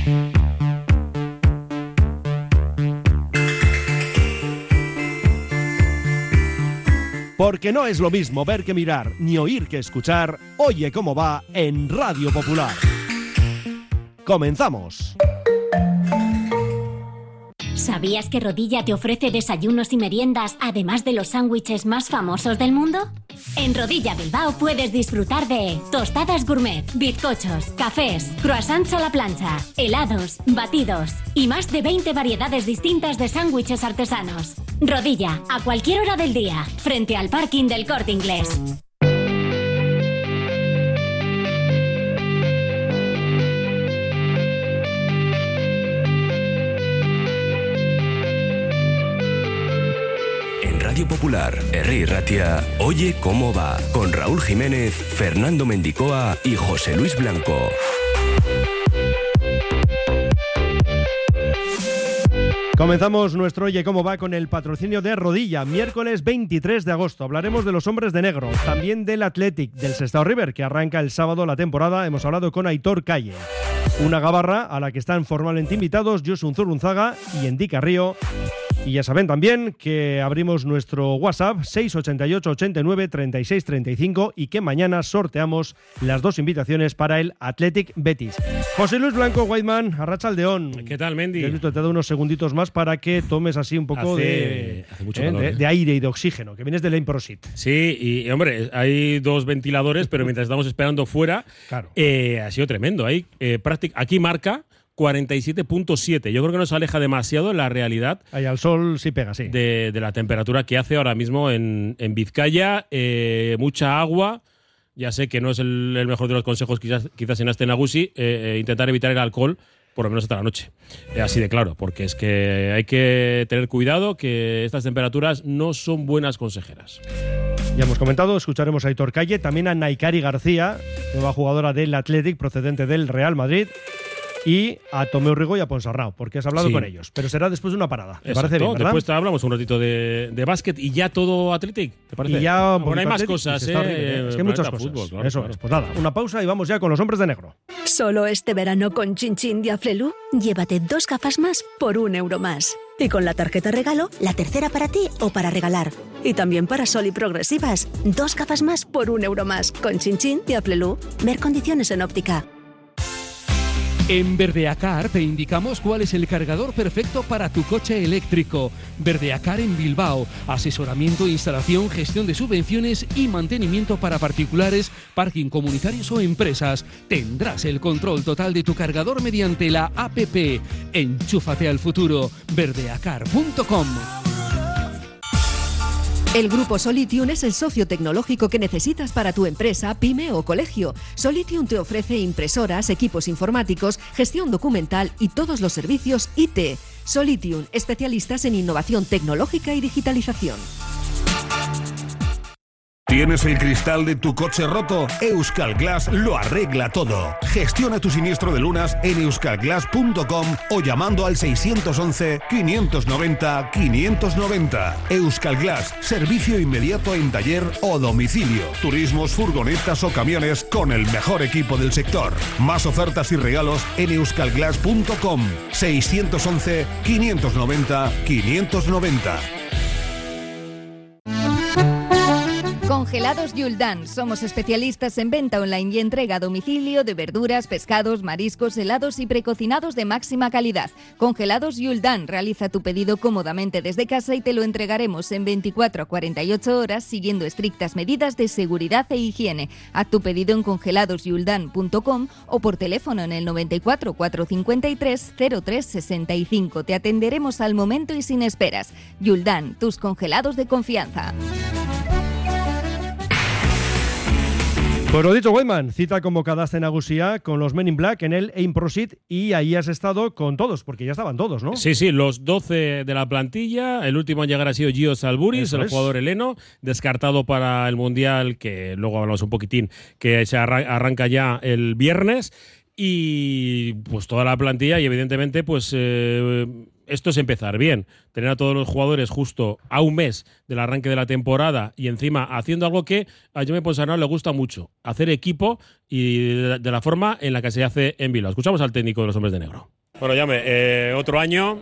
Porque no es lo mismo ver que mirar, ni oír que escuchar. Oye cómo va en Radio Popular. ¡Comenzamos! ¿Sabías que Rodilla te ofrece desayunos y meriendas, además de los sándwiches más famosos del mundo? En Rodilla Bilbao puedes disfrutar de tostadas gourmet, bizcochos, cafés, croissants a la plancha, helados, batidos y más de 20 variedades distintas de sándwiches artesanos. Rodilla, a cualquier hora del día, frente al parking del Corte Inglés. Radio Popular, Herri Ratia, Oye cómo va, con Raúl Jiménez, Fernando Mendicoa y José Luis Blanco. Comenzamos nuestro Oye cómo va con el patrocinio de Rodilla. Miércoles 23 de agosto hablaremos de los hombres de negro, también del Athletic, del Sestao River, que arranca el sábado la temporada. Hemos hablado con Aitor Calle. Una gabarra a la que están formalmente invitados Josun Zurunzaga y Endi Carrillo. Y ya saben también que abrimos nuestro WhatsApp 688 89 36 35 y que mañana sorteamos las dos invitaciones para el Athletic Betis. José Luis Blanco, Whiteman, arratsaldeón. ¿Qué tal, Mendy? Te he dado unos segunditos más para que tomes así un poco de aire y de oxígeno, que vienes de la Improsit. Sí, y hombre, hay dos ventiladores, pero mientras estamos esperando fuera, claro. Ha sido tremendo. Aquí marca 47.7. Yo creo que nos aleja demasiado en la realidad. Ahí al sol sí pega, sí. De la temperatura que hace ahora mismo en Vizcaya. Mucha agua. Ya sé que no es el mejor de los consejos, quizás en Aste Nagusi, intentar evitar el alcohol, por lo menos hasta la noche. Así de claro, porque es que hay que tener cuidado, que estas temperaturas no son buenas consejeras. Ya hemos comentado, escucharemos a Aitor Calle, también a Naikari García, nueva jugadora del Athletic procedente del Real Madrid, y a Tomeu Rigo y a Ponsarnau, porque has hablado con ellos. Pero será después de una parada. ¿Te parece bien, verdad? Después hablamos un ratito de básquet y ya todo Athletic, ¿te parece? Y ya bueno, hay más cosas, es que hay muchas cosas. Fútbol, claro, Eso es. Pues nada, una pausa y vamos ya con los hombres de negro. Solo este verano con Chin Chin de Aflelu, llévate 2 gafas más por €1 más. Y con la tarjeta regalo, la tercera para ti o para regalar. Y también para Sol y Progresivas, 2 gafas más por €1 más. Con Chin Chin de Aflelu. Ver condiciones en óptica. En Verdeacar te indicamos cuál es el cargador perfecto para tu coche eléctrico. Verdeacar en Bilbao. Asesoramiento, instalación, gestión de subvenciones y mantenimiento para particulares, parking comunitarios o empresas. Tendrás el control total de tu cargador mediante la APP. Enchúfate al futuro. Verdeacar.com. El Grupo Solitium es el socio tecnológico que necesitas para tu empresa, pyme o colegio. Solitium te ofrece impresoras, equipos informáticos, gestión documental y todos los servicios IT. Solitium, especialistas en innovación tecnológica y digitalización. ¿Tienes el cristal de tu coche roto? Euskal Glass lo arregla todo. Gestiona tu siniestro de lunas en euskalglass.com o llamando al 611 590 590. Euskal Glass, servicio inmediato en taller o domicilio. Turismos, furgonetas o camiones con el mejor equipo del sector. Más ofertas y regalos en euskalglass.com. 611 590 590. Congelados Yuldan. Somos especialistas en venta online y entrega a domicilio de verduras, pescados, mariscos, helados y precocinados de máxima calidad. Congelados Yuldan. Realiza tu pedido cómodamente desde casa y te lo entregaremos en 24 a 48 horas siguiendo estrictas medidas de seguridad e higiene. Haz tu pedido en congeladosyuldan.com o por teléfono en el 94 453 03 65. Te atenderemos al momento y sin esperas. Yuldan, tus congelados de confianza. Pues lo dicho, Whiteman, cita convocada a Nagusia con los Men in Black en el Improsit y ahí has estado con todos, porque ya estaban todos, ¿no? Sí, los 12 de la plantilla. El último en llegar ha sido Gio Salburis, el jugador heleno, descartado para el Mundial, que luego hablamos un poquitín, que se arranca ya el viernes. Y pues toda la plantilla y evidentemente pues esto es empezar bien, tener a todos los jugadores justo a un mes del arranque de la temporada y encima haciendo algo que a Jaume Ponsarnau le gusta mucho, hacer equipo y de la forma en la que se hace en Bilbao. Escuchamos al técnico de los hombres de negro. Bueno, Jaume, otro año,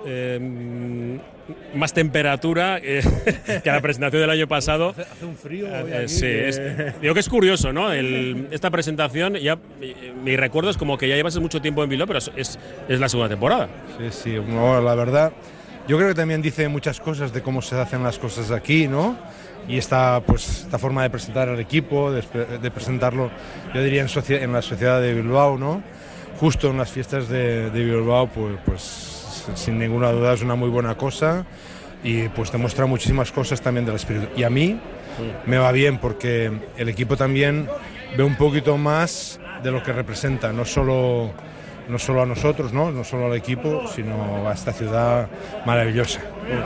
más temperatura que la presentación del año pasado. Hace un frío. Sí, digo que es curioso, ¿no? Esta presentación, ya mi recuerdo es como que ya llevas mucho tiempo en Bilbao, pero es la segunda temporada. Sí, no, la verdad, yo creo que también dice muchas cosas de cómo se hacen las cosas aquí, ¿no? Y esta forma de presentar al equipo, de presentarlo, yo diría en la sociedad de Bilbao, ¿no? Justo en las fiestas de Bilbao, pues sin ninguna duda es una muy buena cosa y pues demuestra muchísimas cosas también del espíritu. Y a mí me va bien porque el equipo también ve un poquito más de lo que representa, no solo a nosotros, no solo al equipo, sino a esta ciudad maravillosa.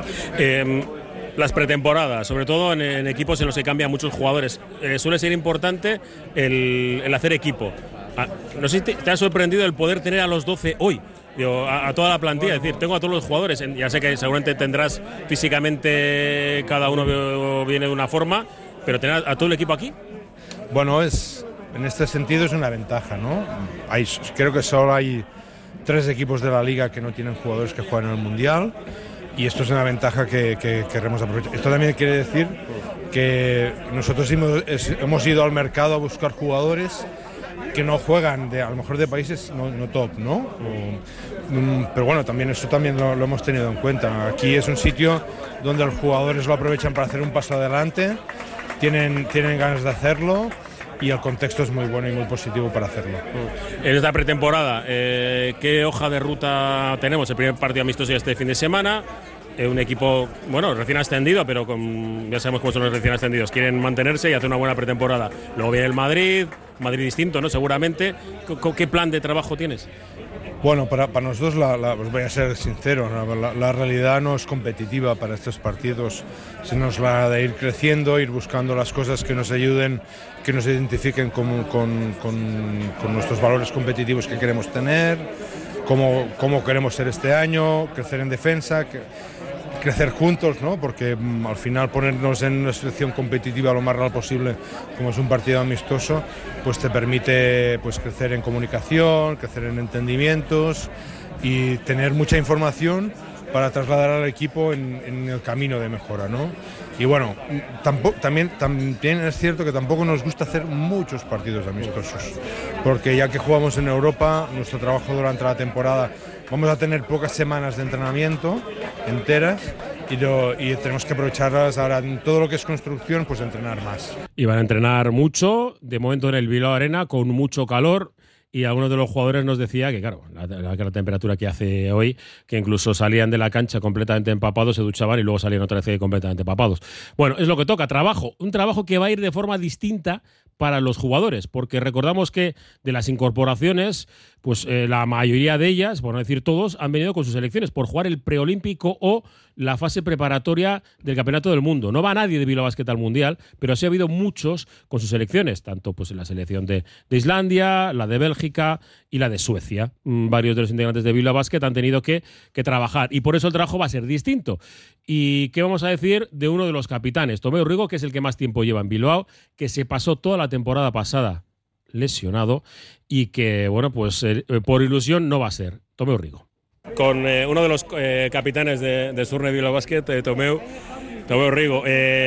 Las pretemporadas, sobre todo en equipos en los que cambian muchos jugadores, suele ser importante el hacer equipo. No sé si te ha sorprendido el poder tener a los 12 hoy, a toda la plantilla, es decir, tengo a todos los jugadores, ya sé que seguramente tendrás físicamente, cada uno viene de una forma, pero tener a todo el equipo aquí. Bueno, en este sentido es una ventaja, ¿no? Creo que solo hay 3 equipos de la liga que no tienen jugadores que juegan en el Mundial. Y esto es una ventaja que queremos aprovechar. Esto también quiere decir que nosotros hemos ido al mercado a buscar jugadores que no juegan a lo mejor de países no top, ¿no? Pero bueno, también esto también lo hemos tenido en cuenta. Aquí es un sitio donde los jugadores lo aprovechan para hacer un paso adelante, tienen ganas de hacerlo y el contexto es muy bueno y muy positivo para hacerlo. En esta pretemporada, ¿qué hoja de ruta tenemos? El primer partido amistoso este fin de semana. Un equipo, bueno, recién ascendido, pero ya sabemos cómo son los recién ascendidos. Quieren mantenerse y hacer una buena pretemporada. Luego viene el Madrid distinto, ¿no? Seguramente. ¿Qué plan de trabajo tienes? Bueno, para nosotros, os voy a ser sincero, la realidad no es competitiva para estos partidos, sino es la de ir creciendo, ir buscando las cosas que nos ayuden, que nos identifiquen con nuestros valores competitivos que queremos tener, cómo queremos ser este año, crecer en defensa, crecer juntos, ¿no? Porque al final ponernos en una situación competitiva lo más real posible, como es un partido amistoso, pues te permite pues crecer en comunicación, crecer en entendimientos y tener mucha información para trasladar al equipo en el camino de mejora, ¿no? Y bueno, también es cierto que tampoco nos gusta hacer muchos partidos amistosos, porque ya que jugamos en Europa, nuestro trabajo durante la temporada, vamos a tener pocas semanas de entrenamiento enteras y tenemos que aprovecharlas ahora en todo lo que es construcción, pues entrenar más. Y van a entrenar mucho, de momento en el Bilbao Arena, con mucho calor. Y algunos de los jugadores nos decía que, claro, la temperatura que hace hoy, que incluso salían de la cancha completamente empapados, se duchaban y luego salían otra vez completamente empapados. Bueno, es lo que toca, un trabajo que va a ir de forma distinta para los jugadores, porque recordamos que de las incorporaciones, pues la mayoría de ellas, por no decir todos, han venido con sus selecciones por jugar el preolímpico o la fase preparatoria del Campeonato del Mundo. No va nadie de Bilbao Basket al Mundial, pero sí ha habido muchos con sus selecciones, tanto pues en la selección de Islandia, la de Bélgica y la de Suecia. Varios de los integrantes de Bilbao Basket han tenido que trabajar y por eso el trabajo va a ser distinto. ¿Y qué vamos a decir de uno de los capitanes, Tomeu Rigo, que es el que más tiempo lleva en Bilbao, que se pasó toda la temporada pasada lesionado y que, bueno, pues por ilusión no va a ser? Tomeu Rigo. Con uno de los capitanes de Zurne Bilbao Basket, Tomeu Rigo.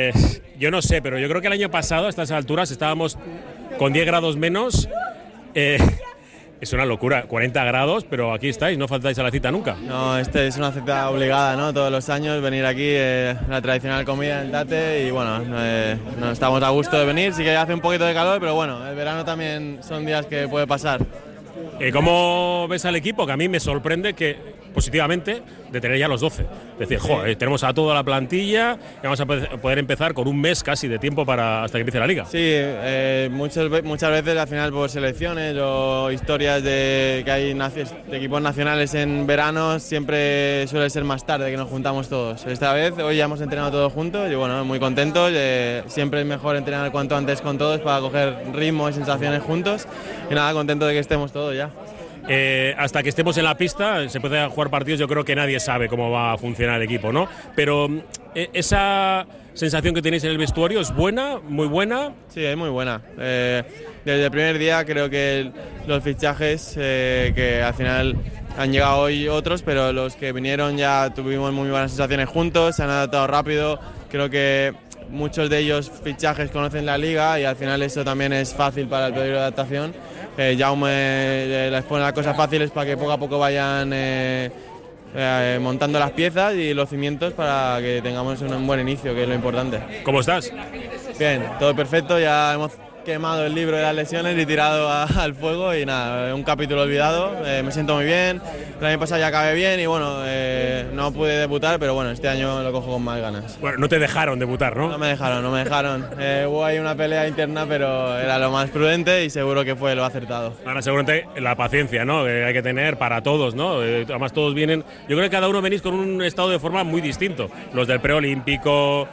Yo no sé, pero yo creo que el año pasado a estas alturas estábamos con 10 grados menos. Es una locura, 40 grados, pero aquí estáis, no faltáis a la cita nunca. No, es una cita obligada, ¿no? Todos los años venir aquí, la tradicional comida en Tate y bueno, no estamos a gusto de venir, sí que hace un poquito de calor, pero bueno, el verano también son días que puede pasar. ¿Cómo ves al equipo? Que a mí me sorprende que positivamente de tener ya los 12. Es decir, joder, tenemos a toda la plantilla y vamos a poder empezar con un mes casi de tiempo hasta que empiece la liga. Sí, muchas veces al final por selecciones o historias de que hay de equipos nacionales en verano siempre suele ser más tarde que nos juntamos todos. Esta vez, hoy ya hemos entrenado todos juntos y bueno, muy contentos. Siempre es mejor entrenar cuanto antes con todos para coger ritmo y sensaciones juntos y nada, contento de que estemos todos ya. Hasta que estemos en la pista, se puede jugar partidos, yo creo que nadie sabe cómo va a funcionar el equipo, ¿no? Pero esa sensación que tenéis en el vestuario es buena, muy buena. Sí, es muy buena. Desde el primer día creo que los fichajes que al final han llegado hoy otros, pero los que vinieron ya tuvimos muy buenas sensaciones juntos, se han adaptado rápido, creo que muchos de ellos fichajes conocen la liga y al final eso también es fácil para el periodo de adaptación. Jaume les pone las cosas fáciles para que poco a poco vayan montando las piezas y los cimientos para que tengamos un buen inicio, que es lo importante. ¿Cómo estás? Bien, todo perfecto, ya hemos quemado el libro de las lesiones y tirado al fuego y nada, un capítulo olvidado, me siento muy bien, el año pasado ya acabé bien y bueno, no pude debutar, pero bueno, este año lo cojo con más ganas. Bueno, no te dejaron debutar, ¿no? No me dejaron, hubo ahí una pelea interna, pero era lo más prudente y seguro que fue lo acertado. Ahora seguramente la paciencia, ¿no?, que hay que tener para todos, ¿no? Además todos vienen, yo creo que cada uno venís con un estado de forma muy distinto, los del preolímpico,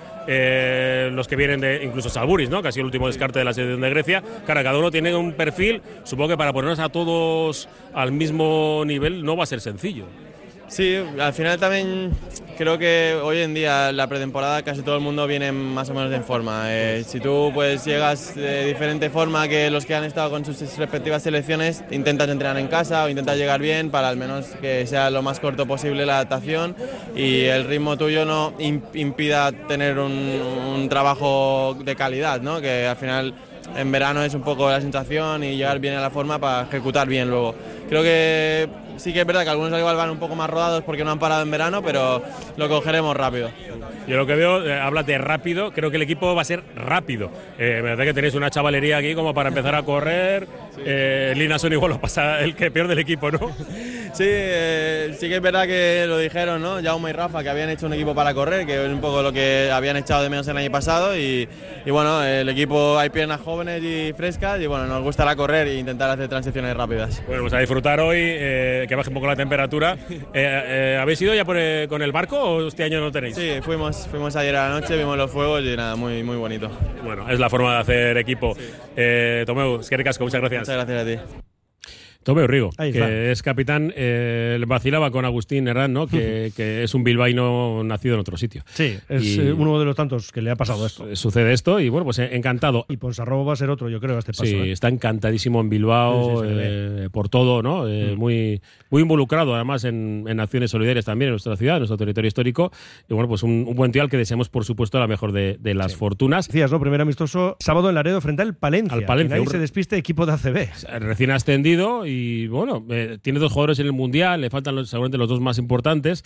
los que vienen de incluso Žalgiris, ¿no?, que ha sido el último descarte de la selección de Grecia. Claro, cada uno tiene un perfil, supongo que para ponernos a todos al mismo nivel no va a ser sencillo. Sí, al final también creo que hoy en día, la pretemporada, casi todo el mundo viene más o menos en forma. Si tú pues llegas de diferente forma que los que han estado con sus respectivas selecciones, intentas entrenar en casa o intentas llegar bien para al menos que sea lo más corto posible la adaptación y el ritmo tuyo no impida tener un trabajo de calidad, ¿no? Que al final en verano es un poco la sensación y llegar bien a la forma para ejecutar bien luego. Creo que sí que es verdad que algunos igual van un poco más rodados porque no han parado en verano, pero lo cogeremos rápido. Yo lo que veo, hablas de rápido, creo que el equipo va a ser rápido. Me parece que tenéis una chavalería aquí como para empezar a correr. Sí. Linason igual lo pasa el que peor del equipo, ¿no? Sí, sí que es verdad que lo dijeron, ¿no? Jaume y Rafa, que habían hecho un equipo para correr, que es un poco lo que habían echado de menos el año pasado y bueno, el equipo hay piernas jóvenes y frescas y bueno, nos gustará correr e intentar hacer transiciones rápidas. Bueno, pues a disfrutar hoy, que baje un poco la temperatura. ¿Habéis ido ya con el barco o este año no tenéis? Sí, fuimos ayer a la noche, vimos los fuegos y nada, muy, muy bonito. Bueno, es la forma de hacer equipo. Sí. Tomeu, eskerrik asko, muchas gracias. Muchas gracias a ti. Tomeu Rigo, que es capitán, vacilaba con Agustín Herrán, ¿no? Que es un bilbaíno nacido en otro sitio. Sí, es uno de los tantos que le ha pasado esto. Sucede esto y bueno, pues encantado. Y Ponsarrobo va a ser otro, yo creo, a este paso. Sí, está encantadísimo en Bilbao, por todo, ¿no? Muy, muy involucrado además en acciones solidarias también en nuestra ciudad, en nuestro territorio histórico. Y bueno, pues un buen tío al que deseamos, por supuesto, la mejor de las fortunas. Decías, ¿no? Primer amistoso, sábado en Laredo frente al Palencia. Que nadie se despiste, equipo de ACB. Recién ascendido y bueno, tiene dos jugadores en el Mundial, le faltan seguramente los dos más importantes.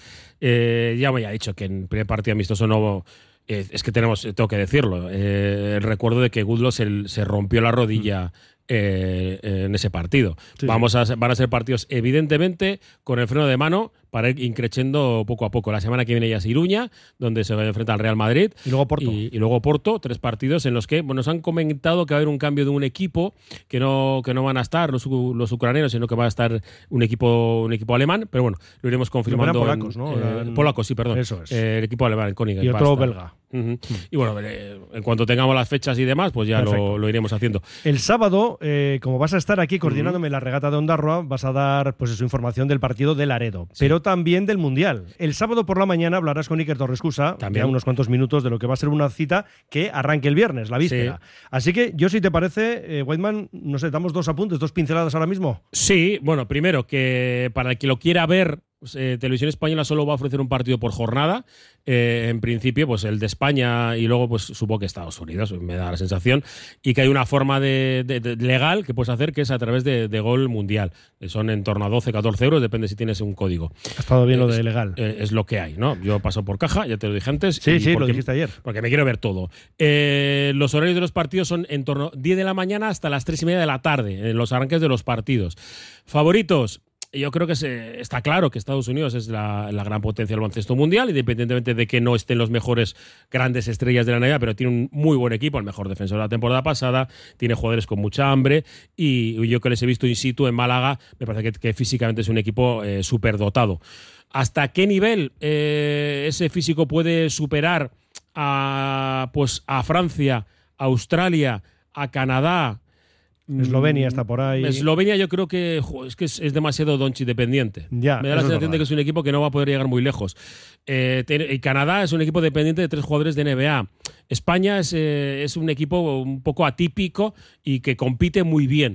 Ya me ha dicho que en primer partido amistoso no... es que tengo que decirlo. El recuerdo de que Gudlo se rompió la rodilla en ese partido. Sí. Van a ser partidos, evidentemente, con el freno de mano para ir increciendo poco a poco. La semana que viene ya es Iruña, donde se va a enfrentar al Real Madrid. Y luego Porto. Y luego Porto, 3 partidos en los que nos han comentado que va a haber un cambio de un equipo, que no van a estar los ucranianos, sino que va a estar un equipo alemán. Pero bueno, lo iremos confirmando. Eran polacos, ¿no? Polacos, sí, perdón. Eso es. El equipo alemán, el Königsegg. Y otro belga. Y bueno, en cuanto tengamos las fechas y demás, pues ya lo iremos haciendo. El sábado, como vas a estar aquí coordinándome la regata de Ondarroa, vas a dar pues su información del partido de Laredo, pero también del Mundial. El sábado por la mañana hablarás con Iker Torrescusa, ya unos cuantos minutos de lo que va a ser una cita que arranque el viernes, la víspera. Sí. Así que yo, si te parece, Weidman, no sé, damos 2 apuntes, 2 pinceladas ahora mismo. Sí, bueno, primero que para el que lo quiera ver, Televisión Española solo va a ofrecer un partido por jornada. En principio, pues el de España y luego, pues supongo que Estados Unidos, me da la sensación, y que hay una forma legal que puedes hacer, que es a través de Gol Mundial. Son en torno a 12, 14 euros, depende si tienes un código. Ha estado bien lo de legal. Es lo que hay, ¿no? Yo paso por caja, ya te lo dije antes. Sí, lo dijiste ayer. Porque me quiero ver todo. Los horarios de los partidos son en torno a 10 de la mañana hasta las 3:30 de la tarde, en los arranques de los partidos. Favoritos. Yo creo que está claro que Estados Unidos es la gran potencia del baloncesto mundial, independientemente de que no estén los mejores grandes estrellas de la NBA, pero tiene un muy buen equipo, el mejor defensor de la temporada pasada, tiene jugadores con mucha hambre y yo que les he visto in situ en Málaga, me parece que físicamente es un equipo súper dotado. ¿Hasta qué nivel ese físico puede superar a Francia, a Australia, a Canadá? Eslovenia está por ahí. Eslovenia yo creo que es demasiado Doncic dependiente. Me da la sensación de que es un equipo que no va a poder llegar muy lejos. Y Canadá es un equipo dependiente de 3 jugadores de NBA. España es un equipo un poco atípico y que compite muy bien.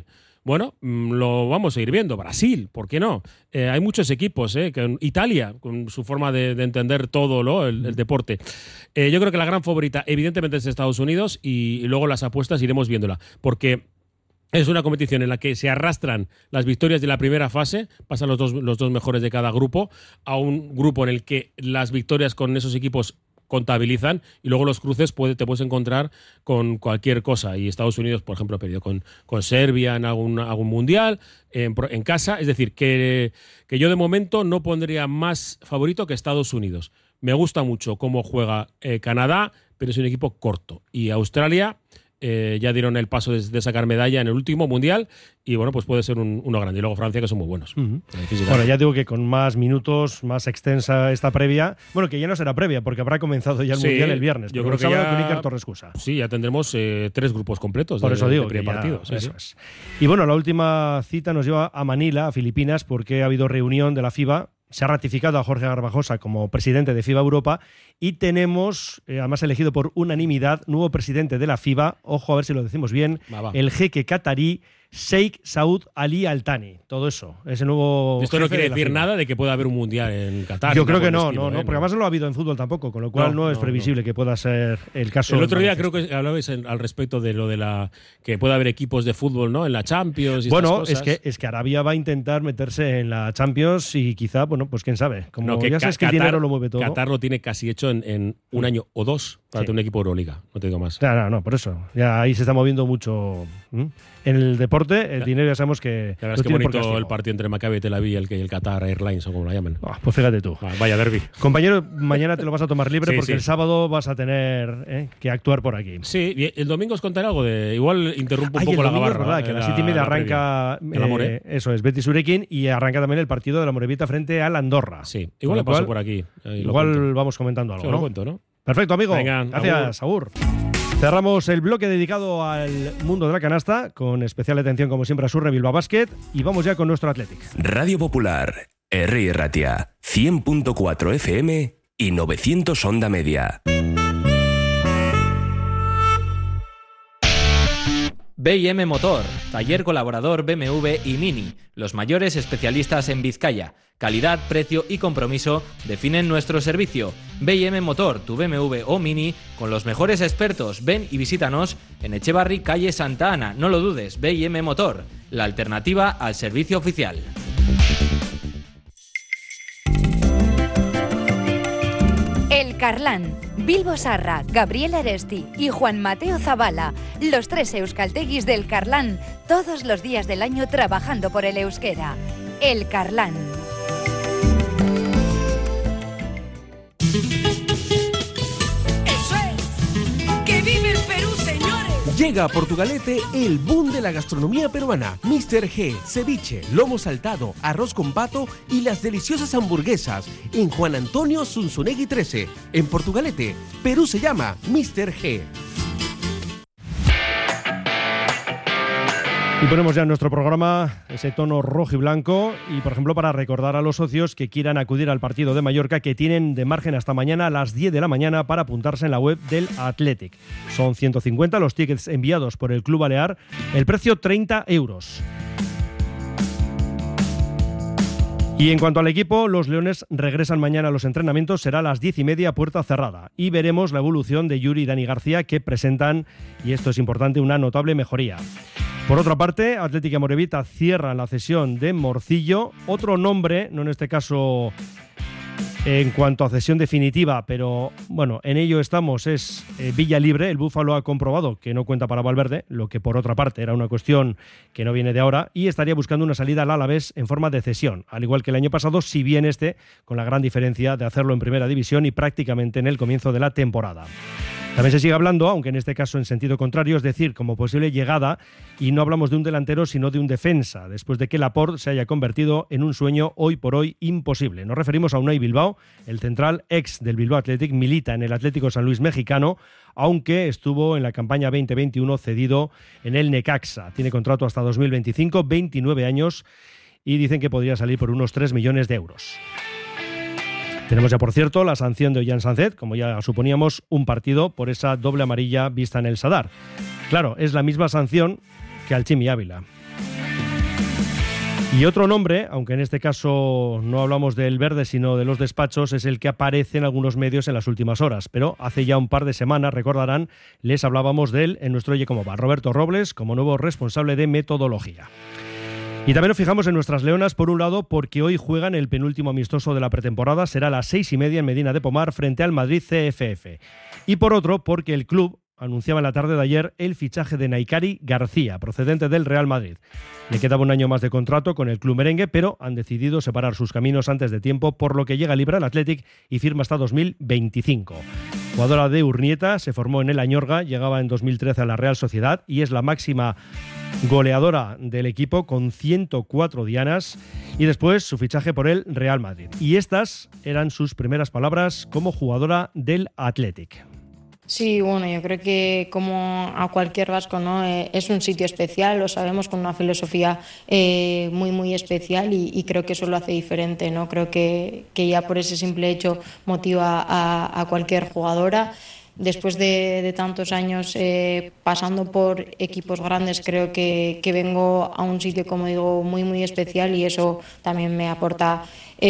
bueno, lo vamos a ir viendo. Brasil, ¿por qué no? Hay muchos equipos, Italia, con su forma de entender todo, ¿no? el deporte. Yo creo que la gran favorita, evidentemente, es Estados Unidos, y luego las apuestas iremos viéndola, porque es una competición en la que se arrastran las victorias de la primera fase, pasan los dos mejores de cada grupo, a un grupo en el que las victorias con esos equipos contabilizan, y luego los cruces te puedes encontrar con cualquier cosa. Y Estados Unidos, por ejemplo, ha perdido con Serbia en algún mundial, en casa. Es decir, que yo de momento no pondría más favorito que Estados Unidos. Me gusta mucho cómo juega Canadá, pero es un equipo corto. Y Australia ya dieron el paso de sacar medalla en el último mundial, y bueno, pues puede ser uno grande. Y luego Francia, que son muy buenos. Bueno, ya digo que con más minutos, más extensa esta previa, bueno, que ya no será previa, porque habrá comenzado ya el mundial el viernes. Yo creo que ya con Iker Torrescusa. Sí, ya tendremos 3 grupos completos. Por eso digo de que ya, partido. Sí. Es. Y bueno, la última cita nos lleva a Manila, a Filipinas, porque ha habido reunión de la FIBA. Se ha ratificado a Jorge Garbajosa como presidente de FIBA Europa, y tenemos, además elegido por unanimidad, nuevo presidente de la FIBA, ojo a ver si lo decimos bien, el jeque catarí Sheikh Saud Ali Al Thani. Todo eso, ese nuevo. Esto no quiere decir nada de que pueda haber un mundial en Qatar. Yo creo que no, porque además no lo ha habido en fútbol tampoco, con lo cual no es previsible que pueda ser el caso. El otro día creo que hablabais al respecto de lo de que pueda haber equipos de fútbol, ¿no? En la Champions y bueno, estas cosas. es que Arabia va a intentar meterse en la Champions, y quizá, bueno, pues quién sabe. Como ya sabes que el dinero lo mueve todo. Qatar lo tiene casi hecho en un año o 2 para tener un equipo Euroliga, no te digo más. No, por eso. Ya ahí se está moviendo mucho. En el deporte, el dinero ya sabemos que. La verdad es que bonito el partido entre Maccabi Tel Aviv y el Qatar Airlines, o como lo llaman. Pues fíjate tú. Vaya derbi. Compañero, mañana te lo vas a tomar libre porque el sábado vas a tener que actuar por aquí. Sí, y el domingo os contaré algo de. Igual interrumpo un poco la gabarra. Verdad, que a las 7:30 arranca. Eso es, Betis Urekin, y arranca también el partido de la Morevita frente al Andorra. Sí, igual lo paso por aquí. Igual vamos comentando algo. Lo cuento, ¿no? Perfecto, amigo. Venga, gracias, Agur. Cerramos el bloque dedicado al mundo de la canasta, con especial atención, como siempre, a Surre Bilbao Basket, y vamos ya con nuestro Athletic. Radio Popular, Herri Ratia, 100.4 FM y 900 onda media. B&M Motor, taller colaborador BMW y Mini, los mayores especialistas en Vizcaya. Calidad, precio y compromiso definen nuestro servicio. B&M Motor, tu BMW o Mini, con los mejores expertos. Ven y visítanos en Echevarri, calle Santa Ana. No lo dudes, B&M Motor, la alternativa al servicio oficial. El Carlán, Bilbo Sarra, Gabriel Aresti y Juan Mateo Zavala, los 3 euskalteguis del Carlán, todos los días del año trabajando por el euskera. El Carlán. ¡Eso es! ¡Que vive el Perú, señores! Llega a Portugalete el boom de la gastronomía peruana. Mr. G, ceviche, lomo saltado, arroz con pato y las deliciosas hamburguesas en Juan Antonio Zunzunegui 13. En Portugalete, Perú se llama Mr. G. Y ponemos ya en nuestro programa ese tono rojo y blanco, y por ejemplo para recordar a los socios que quieran acudir al partido de Mallorca, que tienen de margen hasta mañana a las 10 de la mañana para apuntarse en la web del Athletic. Son 150 los tickets enviados por el Club Balear, el precio 30 euros. Y en cuanto al equipo, los Leones regresan mañana a los entrenamientos, será a las 10:30, puerta cerrada, y veremos la evolución de Yuri y Dani García, que presentan, y esto es importante, una notable mejoría. Por otra parte, Athletic y Amorebieta cierran la cesión de Morcillo, otro nombre, no en este caso en cuanto a cesión definitiva, pero bueno, en ello estamos, es Villalibre. El Búfalo ha comprobado que no cuenta para Valverde, lo que por otra parte era una cuestión que no viene de ahora, y estaría buscando una salida al Alavés en forma de cesión, al igual que el año pasado, si bien con la gran diferencia de hacerlo en primera división y prácticamente en el comienzo de la temporada. También se sigue hablando, aunque en este caso en sentido contrario, es decir, como posible llegada, y no hablamos de un delantero sino de un defensa, después de que Laporte se haya convertido en un sueño hoy por hoy imposible. Nos referimos a Unai Bilbao, el central ex del Bilbao Athletic, milita en el Atlético San Luis mexicano, aunque estuvo en la campaña 2021 cedido en el Necaxa. Tiene contrato hasta 2025, 29 años, y dicen que podría salir por unos 3 millones de euros. Tenemos ya, por cierto, la sanción de Ollán Sánchez, como ya suponíamos, un partido por esa doble amarilla vista en el Sadar. Claro, es la misma sanción que al Chimi Ávila. Y otro nombre, aunque en este caso no hablamos del verde sino de los despachos, es el que aparece en algunos medios en las últimas horas. Pero hace ya un par de semanas, recordarán, les hablábamos de él en nuestro Oye Cómo Va. Roberto Robles, como nuevo responsable de metodología. Y también nos fijamos en nuestras leonas, por un lado, porque hoy juegan el penúltimo amistoso de la pretemporada, será a las 6:30 en Medina de Pomar frente al Madrid CFF. Y por otro, porque el club anunciaba en la tarde de ayer el fichaje de Naikari García, procedente del Real Madrid. Le quedaba un año más de contrato con el club merengue, pero han decidido separar sus caminos antes de tiempo, por lo que llega libre al Athletic y firma hasta 2025. Jugadora de Urnieta, se formó en el Añorga, llegaba en 2013 a la Real Sociedad y es la máxima goleadora del equipo con 104 dianas, y después su fichaje por el Real Madrid. Y estas eran sus primeras palabras como jugadora del Athletic. Sí, bueno, yo creo que como a cualquier vasco, ¿no? Es un sitio especial, lo sabemos, con una filosofía muy especial y creo que eso lo hace diferente, ¿no? Creo que ya por ese simple hecho motiva a cualquier jugadora. Después de tantos años pasando por equipos grandes, creo que vengo a un sitio, como digo, muy especial, y eso también me aporta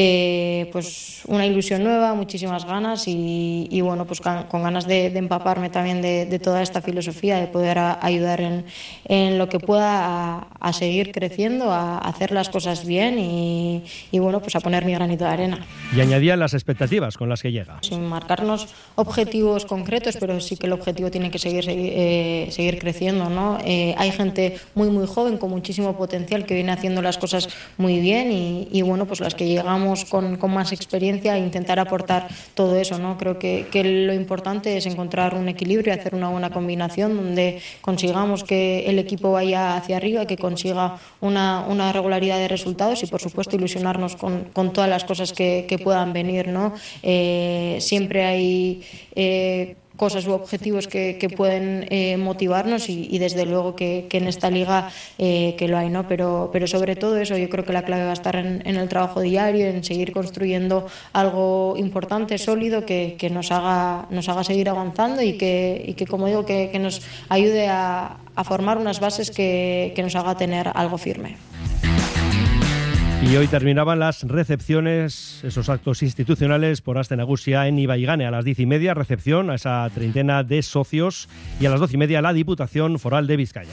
pues una ilusión nueva, muchísimas ganas y bueno, pues con ganas de empaparme también de toda esta filosofía, de poder ayudar en lo que pueda a seguir creciendo, a hacer las cosas bien y bueno, pues a poner mi granito de arena. Y añadía las expectativas con las que llega. Sin marcarnos objetivos concretos, pero sí que el objetivo tiene que seguir creciendo, ¿no? Hay gente muy joven con muchísimo potencial que viene haciendo las cosas muy bien y bueno, pues las que llegamos con más experiencia e intentar aportar todo eso, ¿no? Creo que lo importante es encontrar un equilibrio y hacer una buena combinación donde consigamos que el equipo vaya hacia arriba, que consiga una regularidad de resultados y, por supuesto, ilusionarnos con todas las cosas que puedan venir, ¿no? Siempre hay cosas u objetivos que pueden motivarnos y desde luego que en esta liga que lo hay, ¿no? Pero sobre todo eso, yo creo que la clave va a estar en el trabajo diario, en seguir construyendo algo importante, sólido, que nos haga seguir avanzando y que como digo, que nos ayude a formar unas bases que nos haga tener algo firme. Y hoy terminaban las recepciones, esos actos institucionales por Aste Nagusia en Ibaigane. A las 10:30 recepción a esa treintena de socios y a las 12:30 la Diputación Foral de Vizcaya.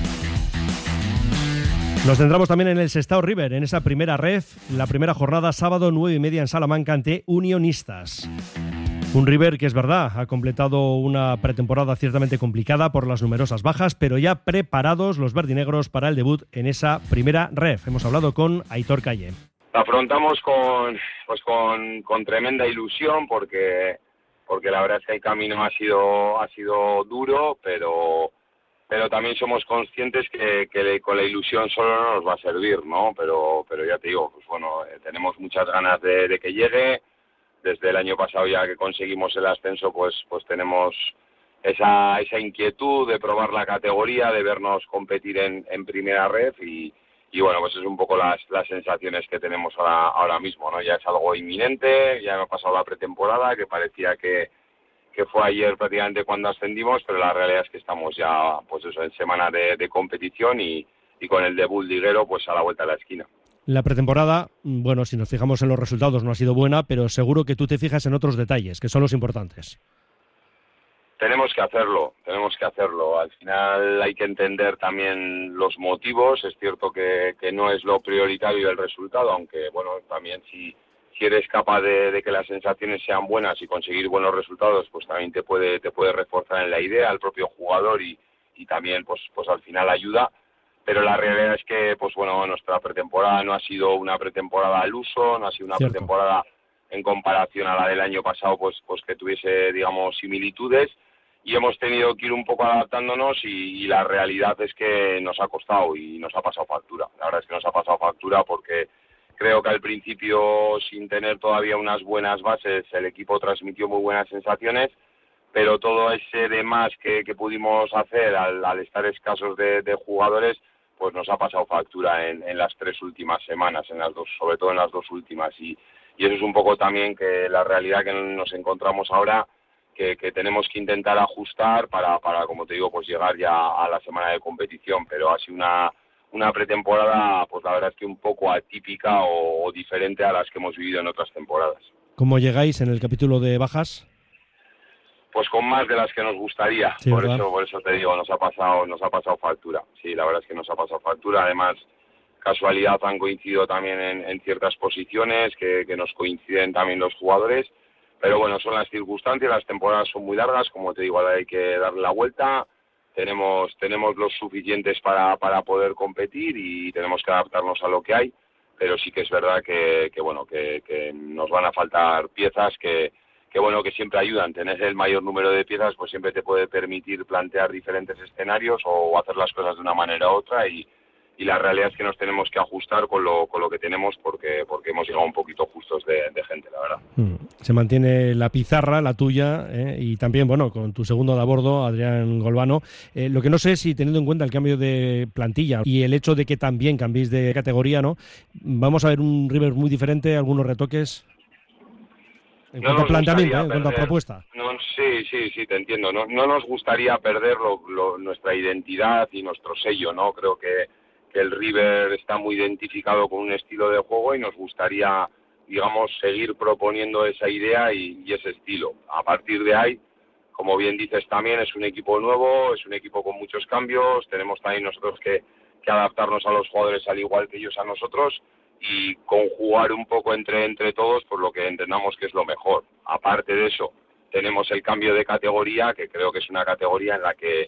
Nos centramos también en el Sestao River, en esa primera ref, la primera jornada sábado 9:30 en Salamanca ante Unionistas. Un River que, es verdad, ha completado una pretemporada ciertamente complicada por las numerosas bajas, pero ya preparados los verdinegros para el debut en esa primera ref. Hemos hablado con Aitor Calle. La afrontamos con tremenda ilusión porque la verdad es que el camino ha sido duro, pero también somos conscientes que con la ilusión solo no nos va a servir, ¿no? Pero ya te digo, pues bueno, tenemos muchas ganas de que llegue. Desde el año pasado, ya que conseguimos el ascenso, pues tenemos esa inquietud de probar la categoría, de vernos competir en primera ref y bueno, pues es un poco las sensaciones que tenemos ahora mismo, ¿no? Ya es algo inminente, ya ha pasado la pretemporada, que parecía que fue ayer prácticamente cuando ascendimos, pero la realidad es que estamos ya pues eso, en semana de competición y con el debut liguero pues a la vuelta de la esquina. La pretemporada, bueno, si nos fijamos en los resultados no ha sido buena, pero seguro que tú te fijas en otros detalles, que son los importantes. Tenemos que hacerlo. Al final hay que entender también los motivos. Es cierto que no es lo prioritario el resultado, aunque bueno, también si eres capaz de que las sensaciones sean buenas y conseguir buenos resultados, pues también te puede reforzar en la idea al propio jugador y también pues al final ayuda. Pero la realidad es que, pues bueno, nuestra pretemporada no ha sido una pretemporada al uso, no ha sido una pretemporada en comparación a la del año pasado, pues que tuviese, digamos, similitudes, y hemos tenido que ir un poco adaptándonos y la realidad es que nos ha costado y nos ha pasado factura. La verdad es que nos ha pasado factura porque creo que al principio, sin tener todavía unas buenas bases, el equipo transmitió muy buenas sensaciones, pero todo ese de más que pudimos hacer al estar escasos de jugadores, pues nos ha pasado factura en las 3 últimas semanas, sobre todo en las 2 últimas, y eso es un poco también que la realidad que nos encontramos ahora, que tenemos que intentar ajustar para como te digo, pues llegar ya a la semana de competición, pero ha sido una pretemporada, pues la verdad es que un poco atípica o diferente a las que hemos vivido en otras temporadas. ¿Cómo llegáis en el capítulo de bajas? Pues con más de las que nos gustaría, sí, por eso te digo, nos ha pasado factura. Sí, la verdad es que nos ha pasado factura. Además, casualidad, han coincidido también en ciertas posiciones que nos coinciden también los jugadores. Pero bueno, son las circunstancias, las temporadas son muy largas, como te digo, ahora hay que darle la vuelta. Tenemos los suficientes para poder competir y tenemos que adaptarnos a lo que hay. Pero sí que es verdad que nos van a faltar piezas que siempre ayudan. Tener el mayor número de piezas pues siempre te puede permitir plantear diferentes escenarios o hacer las cosas de una manera u otra y la realidad es que nos tenemos que ajustar con lo que tenemos porque hemos llegado un poquito justos de gente, la verdad. Se mantiene la pizarra, la tuya, y también, con tu segundo de a bordo, Adrián Golbano. Lo que no sé si, teniendo en cuenta el cambio de plantilla y el hecho de que también cambiéis de categoría, ¿no? Vamos a ver un River muy diferente, algunos retoques. En cuanto a planteamiento, en cuanto a propuesta. No, sí, te entiendo. No nos gustaría perder nuestra identidad y nuestro sello, ¿no? Creo que el River está muy identificado con un estilo de juego y nos gustaría, seguir proponiendo esa idea y ese estilo. A partir de ahí, como bien dices también, es un equipo nuevo, es un equipo con muchos cambios, tenemos también nosotros que adaptarnos a los jugadores al igual que ellos a nosotros y conjugar un poco entre todos por lo que entendamos que es lo mejor. Aparte de eso, tenemos el cambio de categoría, que creo que es una categoría en la que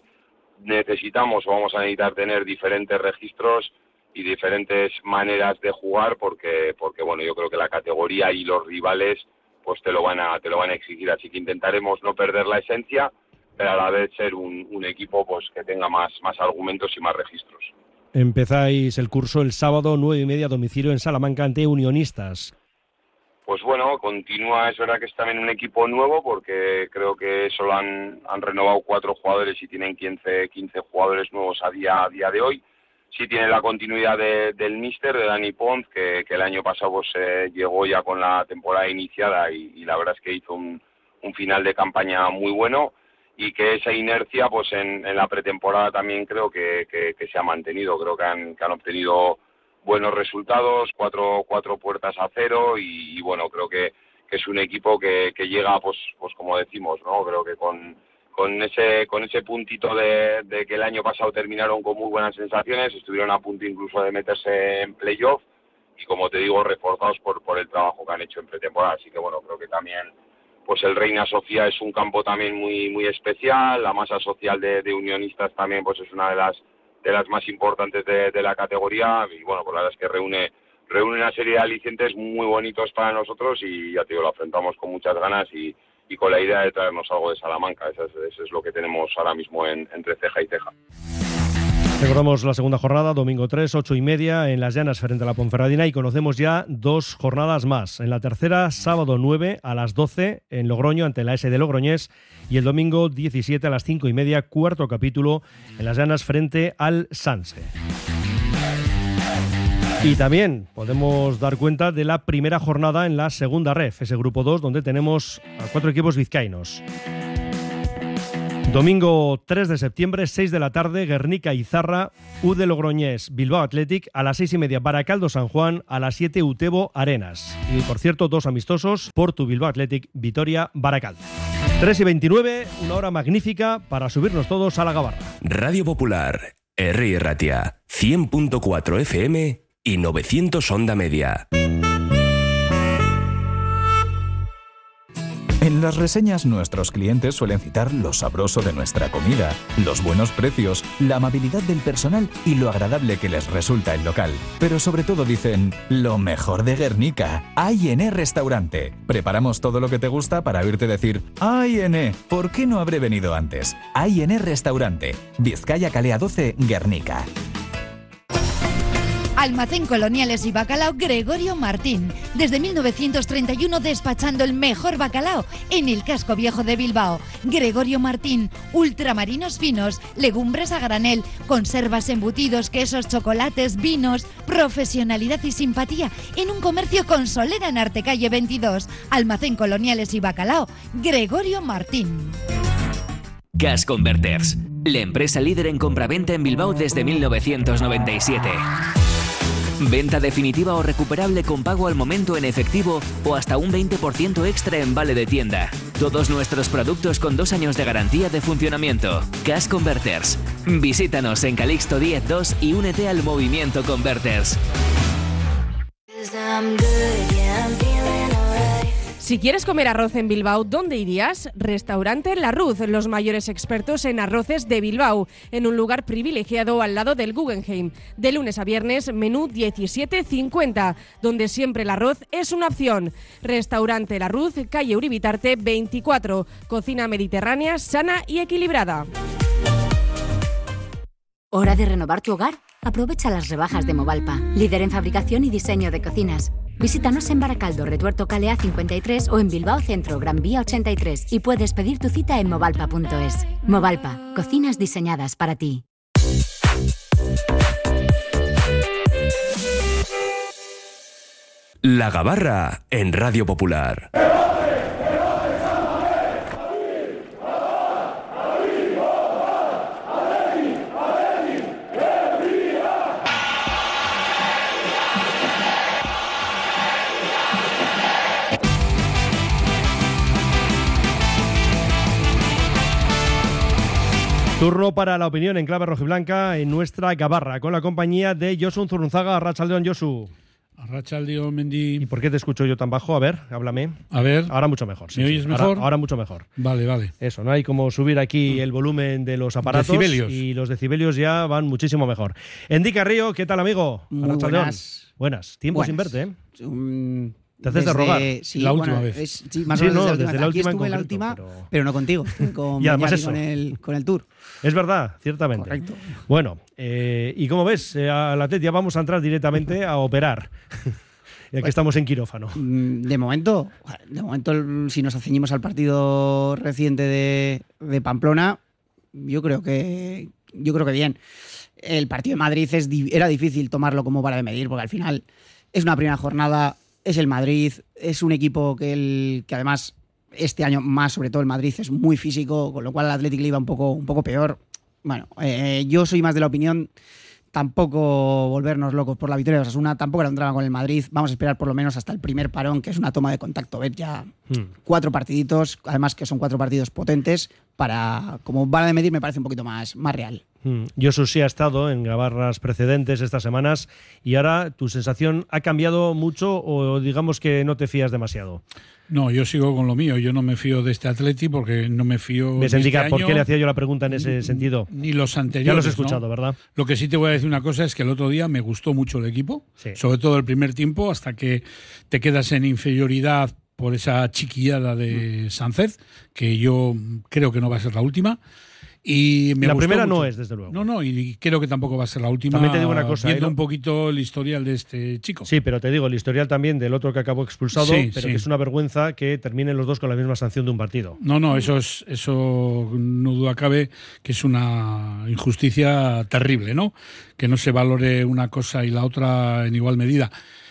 vamos a necesitar tener diferentes registros y diferentes maneras de jugar porque yo creo que la categoría y los rivales pues te lo van a exigir, así que intentaremos no perder la esencia, pero a la vez ser un equipo pues que tenga más argumentos y más registros. Empezáis el curso el sábado 9:30 domicilio en Salamanca ante Unionistas. Pues bueno, continúa, es verdad que es también un equipo nuevo porque creo que solo han renovado 4 jugadores y tienen 15 jugadores nuevos a día de hoy. Sí tiene la continuidad del míster, de Dani Pons, que el año pasado pues, llegó ya con la temporada iniciada y la verdad es que hizo un final de campaña muy bueno y que esa inercia pues en la pretemporada también creo que se ha mantenido. Creo que han obtenido buenos resultados, 4 puertas a 0 y bueno, creo que es un equipo que llega pues como decimos, ¿no? Creo que con ese puntito de que el año pasado terminaron con muy buenas sensaciones, estuvieron a punto incluso de meterse en playoff y como te digo, reforzados por el trabajo que han hecho en pretemporada, así que bueno, creo que también pues el Reina Sofía es un campo también muy muy especial, la masa social de Unionistas también pues es una de las más importantes de la categoría y bueno, pues la verdad es que reúne una serie de alicientes muy bonitos para nosotros y ya te digo, lo afrontamos con muchas ganas y con la idea de traernos algo de Salamanca, eso es lo que tenemos ahora mismo entre ceja y ceja. Recordamos la segunda jornada, domingo 3, 8:30 en Las Llanas frente a la Ponferradina y conocemos ya 2 jornadas más. En la tercera, sábado 9 a las 12 en Logroño ante la S de Logroñés y el domingo 17 a las 5:30, cuarto capítulo en Las Llanas frente al Sanse. Y también podemos dar cuenta de la primera jornada en la segunda ref, ese grupo 2 donde tenemos a 4 equipos vizcaínos. Domingo 3 de septiembre, 6 de la tarde, Guernica-Izarra, U de Logroñés, Bilbao Athletic, a las 6:30 Baracaldo-San Juan, a las 7 Utebo Arenas. Y por cierto, 2 amistosos, Portu Bilbao Athletic, Vitoria-Baracaldo. 3:29, una hora magnífica para subirnos todos a la gabarra. Radio Popular, Herri Ratia, 100.4 FM y 900 onda media. En las reseñas nuestros clientes suelen citar lo sabroso de nuestra comida, los buenos precios, la amabilidad del personal y lo agradable que les resulta el local. Pero sobre todo dicen, lo mejor de Guernica, A&E Restaurante. Preparamos todo lo que te gusta para oírte decir, A&E, ¿por qué no habré venido antes? A&E Restaurante, Vizcaya Calea 12, Guernica. Almacén Coloniales y Bacalao Gregorio Martín. Desde 1931 despachando el mejor bacalao en el casco viejo de Bilbao. Gregorio Martín, ultramarinos finos, legumbres a granel, conservas, embutidos, quesos, chocolates, vinos, profesionalidad y simpatía en un comercio con solera en Artecalle 22. Almacén Coloniales y Bacalao Gregorio Martín. Gas Converters, la empresa líder en compraventa en Bilbao desde 1997. Venta definitiva o recuperable con pago al momento en efectivo o hasta un 20% extra en vale de tienda. Todos nuestros productos con 2 años de garantía de funcionamiento. Cash Converters. Visítanos en Calixto 10-2 y únete al movimiento Converters. Si quieres comer arroz en Bilbao, ¿dónde irías? Restaurante La Ruz, los mayores expertos en arroces de Bilbao, en un lugar privilegiado al lado del Guggenheim. De lunes a viernes, menú 17,50, donde siempre el arroz es una opción. Restaurante La Ruz, calle Uribitarte 24, cocina mediterránea, sana y equilibrada. ¿Hora de renovar tu hogar? Aprovecha las rebajas de Movalpa, líder en fabricación y diseño de cocinas. Visítanos en Baracaldo, Retuerto Calea 53 o en Bilbao Centro, Gran Vía 83 y puedes pedir tu cita en movalpa.es. Movalpa, cocinas diseñadas para ti. La Gabarra en Radio Popular. Turno para la opinión en clave rojiblanca en nuestra Gabarra, con la compañía de Josu Zurunzaga. Arratsaldeon, Josu. Arratsaldeon, Mendy. ¿Y por qué te escucho yo tan bajo? A ver, háblame. A ver. Ahora mucho mejor. Sí, ¿Me oyes mejor? Ahora mucho mejor. Vale. Eso, no hay como subir aquí el volumen de los aparatos. Decibelios. Y los decibelios ya van muchísimo mejor. Endica Río, ¿qué tal, amigo? Muy buenas. Tiempo sin verte, ¿eh? Te haces de desde, rogar. Sí, la última vez. Sí, más o menos desde la última. Aquí última estuve la última, pero no contigo. Con y además con el Tour. Es verdad, ciertamente. Correcto. Bueno, y como ves, a la TET ya vamos a entrar directamente a operar. Ya que estamos en quirófano. De momento, si nos ceñimos al partido reciente de Pamplona, yo creo que bien. El partido de Madrid era difícil tomarlo como vara de medir, porque al final es una primera jornada, es el Madrid, es un equipo que además este año más, sobre todo el Madrid, es muy físico, con lo cual al Athletic le iba un poco peor. Bueno, yo soy más de la opinión, tampoco volvernos locos por la victoria de Osasuna, tampoco era un drama con el Madrid. Vamos a esperar por lo menos hasta el primer parón, que es una toma de contacto. Ver ya 4 partiditos, además que son 4 partidos potentes, para, como vara de medir, me parece un poquito más real. Josu sí ha estado en Gabarras precedentes estas semanas y ahora tu sensación ha cambiado mucho o digamos que no te fías demasiado. No, yo sigo con lo mío. Yo no me fío de este Atleti porque no me fío. ¿Ves, Endica, por qué le hacía yo la pregunta en ese sentido? Ni los anteriores. Ya los he escuchado, ¿no? ¿Verdad? Lo que sí te voy a decir una cosa es que el otro día me gustó mucho el equipo, sobre todo el primer tiempo, hasta que te quedas en inferioridad por esa chiquillada de Sánchez, que yo creo que no va a ser la última. Y me la gustó primera mucho. No es, desde luego. No, y creo que tampoco va a ser la última. También te digo una cosa. Viendo un poquito el historial de este chico. Sí, pero te digo, el historial también del otro que acabó expulsado, pero que es una vergüenza que terminen los dos con la misma sanción de un partido. No, eso no duda cabe que es una injusticia terrible, ¿no? Que no se valore una cosa y la otra en igual medida.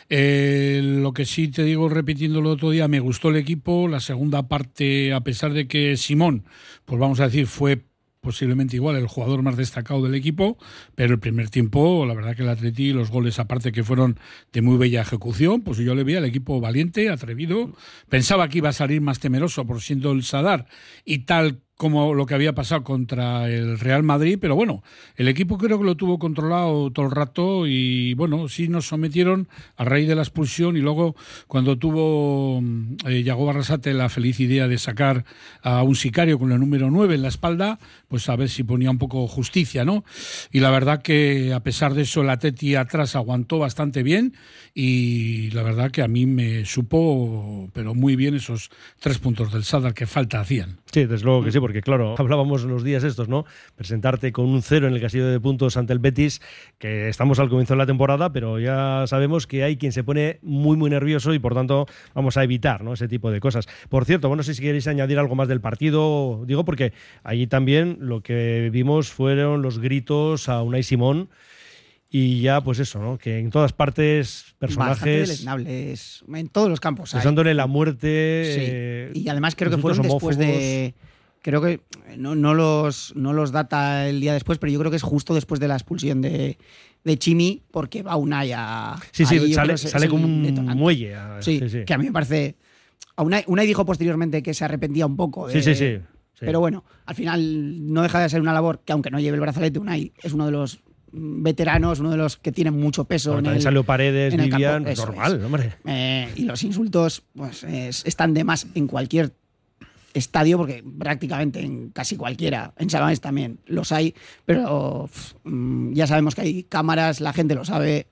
Lo que sí te digo, repitiendo el otro día, me gustó el equipo. La segunda parte, a pesar de que Simón, pues vamos a decir, fue posiblemente igual el jugador más destacado del equipo, pero el primer tiempo, la verdad que el Atleti, los goles aparte que fueron de muy bella ejecución, pues yo le vi al equipo valiente, atrevido. Pensaba que iba a salir más temeroso por siendo el Sadar y tal como lo que había pasado contra el Real Madrid, pero bueno, el equipo creo que lo tuvo controlado todo el rato y bueno, sí nos sometieron a raíz de la expulsión y luego cuando tuvo Yago Arrasate la feliz idea de sacar a un sicario con el número 9 en la espalda, pues a ver si ponía un poco justicia, ¿no? Y la verdad que a pesar de eso el Atleti atrás aguantó bastante bien y la verdad que a mí me supo, pero muy bien esos 3 puntos del Sadar que falta hacían. Sí, desde luego que sí, porque claro, hablábamos los días estos, ¿no? Presentarte con un 0 en el casillero de puntos ante el Betis, que estamos al comienzo de la temporada, pero ya sabemos que hay quien se pone muy, muy nervioso y por tanto vamos a evitar, ¿no?, ese tipo de cosas. Por cierto, bueno, no sé si queréis añadir algo más del partido, digo, porque allí también lo que vimos fueron los gritos a Unai Simón. Y ya, pues eso, ¿no? Que en todas partes, personajes... Bastante deleznables, en todos los campos. Pensándole la muerte... Sí. Y además creo que fueron después de creo que no los data el día después, pero yo creo que es justo después de la expulsión de Chimi, porque va Unai a... Sí, sale como un detonante. Muelle. Sí, que a mí me parece... Unai dijo posteriormente que se arrepentía un poco. Sí. Pero bueno, al final no deja de ser una labor que, aunque no lleve el brazalete, Unai es uno de los veteranos, uno de los que tienen mucho peso en el salió Paredes, en el Vivian, campo. normal, hombre. Y los insultos pues están de más en cualquier estadio, porque prácticamente en casi cualquiera, en Samamés también los hay, pero ya sabemos que hay cámaras, la gente lo sabe.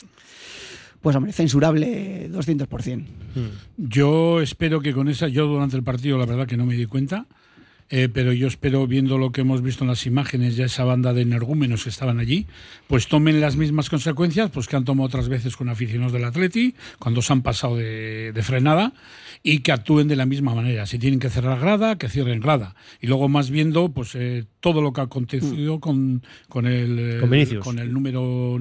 Pues hombre, censurable 200%. Yo espero que con esa, yo durante el partido la verdad que no me di cuenta, pero yo espero, viendo lo que hemos visto en las imágenes, ya esa banda de energúmenos que estaban allí, pues tomen las mismas consecuencias pues que han tomado otras veces con aficionados del Atleti, cuando se han pasado de frenada, y que actúen de la misma manera. Si tienen que cerrar grada, que cierren grada. Y luego más viendo pues todo lo que ha acontecido con Vinicius. Con el número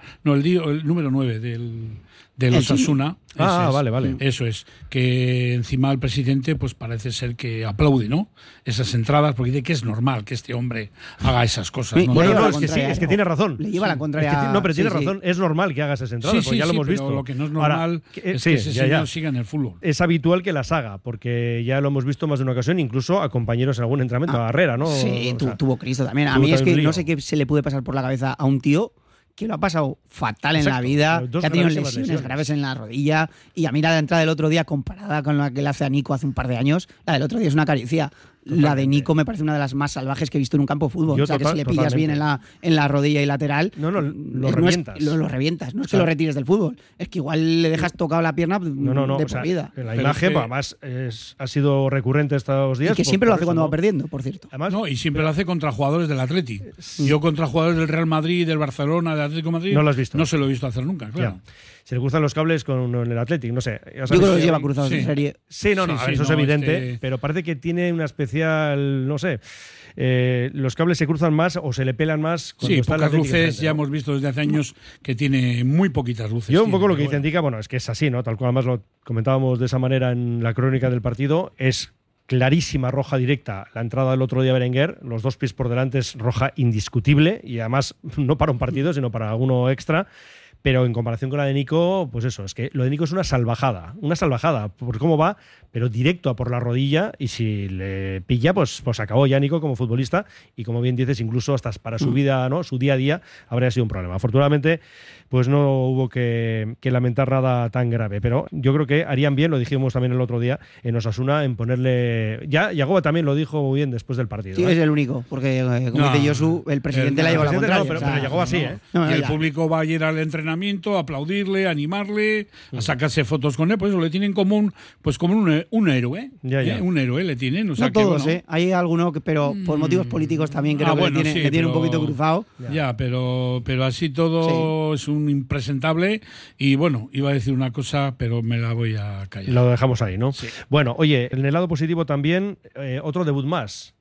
el número 9 del Osasuna. Vale. Eso es, que encima el presidente pues parece ser que aplaude, ¿no? Esas entradas, porque dice que es normal que este hombre haga esas cosas. Es que tiene razón. Le lleva la contraria. Pero tiene razón, es normal que haga esas entradas, porque ya lo hemos visto. Lo que no es normal es que ese señor siga en el fútbol. Es habitual que las haga, porque ya lo hemos visto más de una ocasión, incluso a compañeros en algún entrenamiento, a Herrera, ¿no? Sí, tuvo Cristo también. A mí es que no sé qué se le puede pasar por la cabeza a un tío que lo ha pasado fatal en la vida, que ha tenido lesiones graves en la rodilla, y a mí la entrada del otro día, comparada con la que le hace a Nico hace un par de años, la del otro día es una caricia. Totalmente. La de Nico me parece una de las más salvajes que he visto en un campo de fútbol. Que si le pillas bien en la rodilla y lateral, lo revientas. Lo revientas. No es que lo retires del fútbol, es que igual le dejas tocado la pierna de por vida. La imagen, además, ha sido recurrente estos días. Y que siempre lo hace cuando va perdiendo, por cierto. Además, y siempre lo hace contra jugadores del Atleti. Yo contra jugadores del Real Madrid, del Barcelona, del Atlético de Madrid, no lo has visto. No se lo he visto hacer nunca, claro. Ya. Se le cruzan los cables con el Athletic, no sé. Yo creo que los lleva cruzados en serie. Sí, eso es evidente, pero parece que tiene una especial, no sé, los cables se cruzan más o se le pelan más cuando está pocas luces, ya hemos visto desde hace años que tiene muy poquitas luces. Yo un poco lo que dice Indica, es que es así, ¿no? Tal cual además lo comentábamos de esa manera en la crónica del partido, es clarísima roja directa la entrada del otro día a Berenguer, los 2 pies por delante es roja indiscutible y además no para un partido, sino para alguno extra. Pero en comparación con la de Nico, pues eso, es que lo de Nico es una salvajada, por cómo va, pero directo a por la rodilla, y si le pilla, pues acabó ya Nico como futbolista, y como bien dices, incluso hasta para su vida, ¿no? Su día a día, habría sido un problema. Afortunadamente, pues no hubo que lamentar nada tan grave, pero yo creo que harían bien, lo dijimos también el otro día, en Osasuna, en ponerle... Ya Yagoba también lo dijo muy bien después del partido. Sí, es el único, porque como dice Josu, el presidente la lleva a la contraria. Pero Yagoba sí, ¿eh? Y el público va a ir al entrenamiento, a aplaudirle, a animarle, a sacarse fotos con él, pues eso le tienen como un héroe. Un héroe le tienen. O sea, no todos, hay alguno que, pero por motivos políticos también creo que le tiene un poquito cruzado. Ya, pero así todo es un impresentable. Y bueno, iba a decir una cosa, pero me la voy a callar. Lo dejamos ahí, ¿no? Sí. Bueno, oye, en el lado positivo también, otro debut más.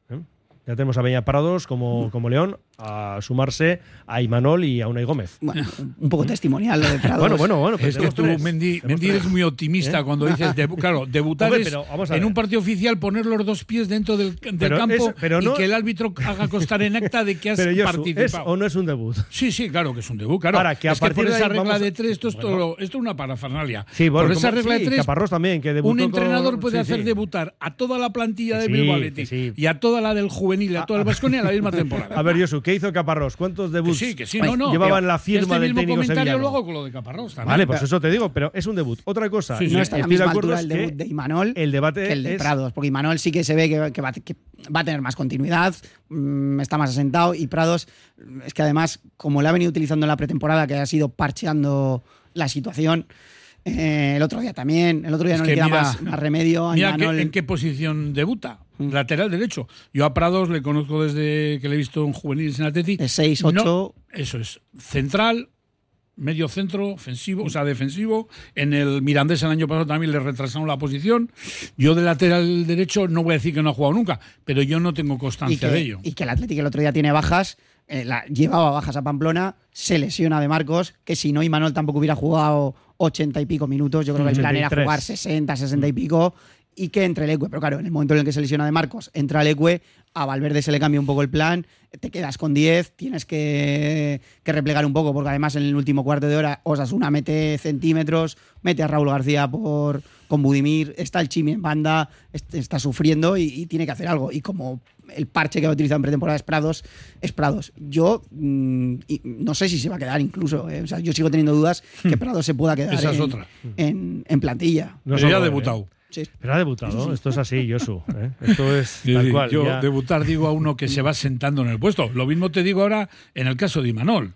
Ya tenemos a Beñat Prados como León, a sumarse a Imanol y a Unai Gómez. Bueno, un poco testimonial lo de Prados. Bueno. Es que tú, Mendy, eres muy optimista cuando dices, debutar es en un partido oficial poner los 2 pies dentro del campo y que el árbitro haga constar en acta de que has participado. ¿Es o no es un debut? Sí, claro que es un debut, claro. Para que a partir por esa de regla de 3 esto es una parafernalia. Sí, por esa regla de 3, Caparrós también, que debutó un entrenador puede hacer debutar a toda la plantilla de Bilbao Athletic y a toda la del juvenil, a toda el Baskonia a la misma temporada. A ver, Josu, ¿qué hizo Caparrós? ¿Cuántos debuts llevaban la firma del técnico sevillano? Comentario luego con lo de Caparrós también. Vale, pues eso te digo, pero es un debut. Otra cosa, no está a la misma altura el debut de Imanol el debate que el de Prados, porque Imanol sí que se ve que va a tener más continuidad, está más asentado, y Prados es que además, como lo ha venido utilizando en la pretemporada, que ha sido parcheando la situación, el otro día no le queda más remedio a Imanol. ¿En qué posición debuta? Lateral derecho. Yo a Prados le conozco desde que le he visto en juveniles en Atleti. Es 6, 8. Eso es. Central, medio centro, ofensivo, defensivo. En el Mirandés el año pasado también le retrasaron la posición. Yo de lateral derecho no voy a decir que no ha jugado nunca, pero yo no tengo constancia de ello. Y que el Atleti el otro día tiene bajas. Llevaba bajas a Pamplona, se lesiona de Marcos, que si no Imanol tampoco hubiera jugado 80 y pico minutos. Yo creo que el plan era jugar 60 y pico. y que entre Leque. Pero claro, en el momento en el que se lesiona de Marcos, entra Leque, a Valverde se le cambia un poco el plan, te quedas con 10, tienes que replegar un poco, porque además en el último cuarto de hora Osasuna mete centímetros, mete a Raúl García con Budimir, está el Chimi en banda, está sufriendo y tiene que hacer algo. Y como el parche que va a utilizar en pretemporada es Prados. Yo no sé si se va a quedar incluso. O sea, yo sigo teniendo dudas que Prados se pueda quedar en plantilla. No se ha debutado. Sí. Pero ha debutado, esto es así, Josu. Esto es tal cual. Yo ya. debutar digo a uno que se va sentando en el puesto. Lo mismo te digo ahora en el caso de Imanol.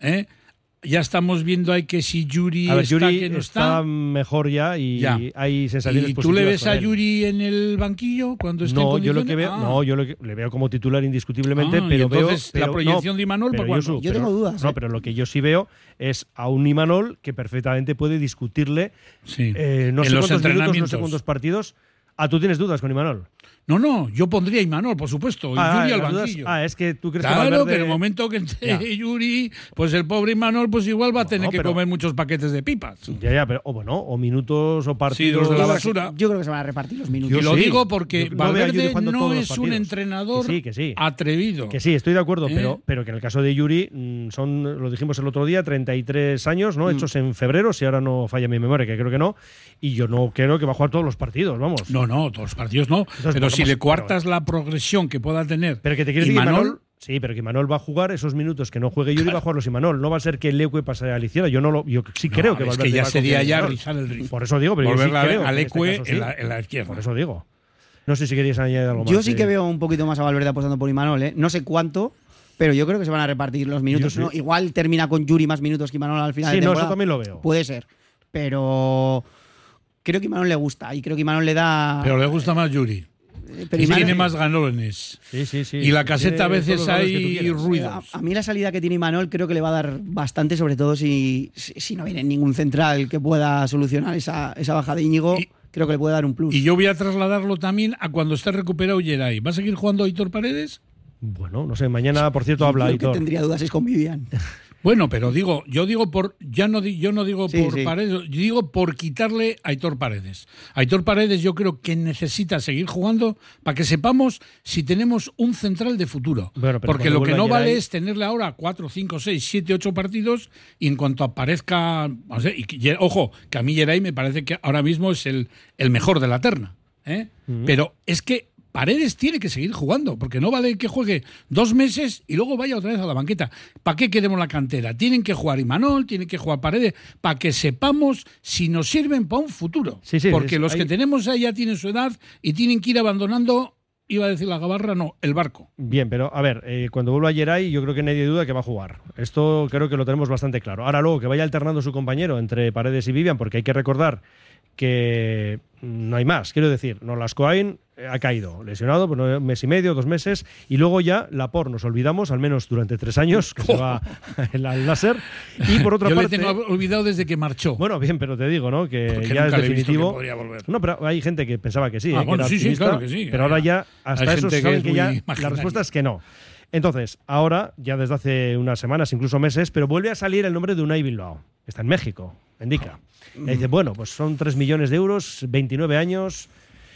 Ya estamos viendo ahí que si Yuri a ver, está, Yuri que no está mejor ya. Hay sensaciones ¿Y positivas. tú le ves a él. Yuri en el banquillo cuando esté en condiciones? Yo le veo como titular indiscutiblemente, pero entonces, veo... la proyección de Imanol, ¿para cuándo? Yo tengo dudas. No, pero lo que yo sí veo es a un Imanol que perfectamente puede discutirle no sé en los cuántos entrenamientos. minutos, no sé cuántos partidos. ¿Tú tienes dudas con Imanol? No, yo pondría a Imanol, por supuesto, y Yuri al banquillo. Es que tú crees claro, que Valverde... que en el momento que entre Yuri, pues el pobre Imanol pues igual va a tener que comer muchos paquetes de pipas. Ya, pero o minutos o partidos... Sí, de la basura. Yo creo que se van a repartir los minutos. Y lo digo porque Valverde no es un entrenador que sí. atrevido. Que sí, estoy de acuerdo, pero que en el caso de Yuri lo dijimos el otro día, 33 años, ¿no? Hechos en febrero, si ahora no falla mi memoria, que creo que no, y yo no creo que va a jugar todos los partidos, vamos. No, todos los partidos no. Entonces, pero si le cuartas la progresión que pueda tener pero que te quieres Imanol, sí, pero que Imanol va a jugar esos minutos que no juegue Yuri, va a jugar los Imanol. No va a ser que Leque pase a la izquierda. Yo sí creo que Valverde es que ya va sería ya Imanol. rizar el ritmo. Por eso digo, pero volver yo sí creo a Leque en la izquierda. Por eso digo. No sé si querías añadir algo más. Yo sí que veo un poquito más a Valverde apostando por Imanol, No sé cuánto, pero yo creo que se van a repartir los minutos. Sí. ¿No? Igual termina con Yuri más minutos que Imanol al final de Sí, temporada. eso también lo veo. Puede ser, pero creo que Imanol le gusta y creo que Imanol le da... Pero le gusta más Yuri. Pero y tiene más galones. Sí. Y la caseta a veces hay ruidos. A mí la salida que tiene Imanol creo que le va a dar bastante, sobre todo si no viene ningún central que pueda solucionar esa baja de Íñigo. Creo que le puede dar un plus. Y yo voy a trasladarlo también a cuando esté recuperado Geray. ¿Va a seguir jugando Aitor Paredes? Bueno, no sé. Mañana, por cierto, habla Aitor. Lo que tendría dudas es con Vivian. Bueno, pero yo digo por Paredes, yo digo por quitarle a Aitor Paredes. Aitor Paredes yo creo que necesita seguir jugando para que sepamos si tenemos un central de futuro. Bueno, porque lo que no vale es tenerle ahora 4, 5, 6, 7, 8 partidos y en cuanto aparezca... ojo, que a mí Geray me parece que ahora mismo es el mejor de la terna. Pero es que Paredes tiene que seguir jugando, porque no vale que juegue 2 meses y luego vaya otra vez a la banqueta. ¿Para qué queremos la cantera? Tienen que jugar Imanol, tienen que jugar Paredes, para que sepamos si nos sirven para un futuro. Sí, porque los que tenemos ahí ya tienen su edad y tienen que ir abandonando, iba a decir la gabarra, no, el barco. Bien, pero a ver, cuando vuelva Geray yo creo que nadie duda que va a jugar. Esto creo que lo tenemos bastante claro. Ahora luego que vaya alternando su compañero entre Paredes y Vivian, porque hay que recordar que no hay más. Quiero decir, Nolascoain ha caído, lesionado por 1 mes y medio, 2 meses, y luego ya Laporte nos olvidamos, al menos durante 3 años, que se va al láser. Y por otra parte... Yo le tengo olvidado desde que marchó. Bueno, bien, pero te digo, ¿no? Que porque ya es definitivo. Que podría volver. No, pero hay gente que pensaba que sí. Sí, claro que sí. Pero ahora ya, hasta eso se saben que ya imaginaria. la respuesta es que no. Entonces, ahora, ya desde hace unas semanas, incluso meses, pero vuelve a salir el nombre de Unai Bilbao. Está en México, en Dica. Y dice, bueno, pues son 3 millones de euros, 29 años.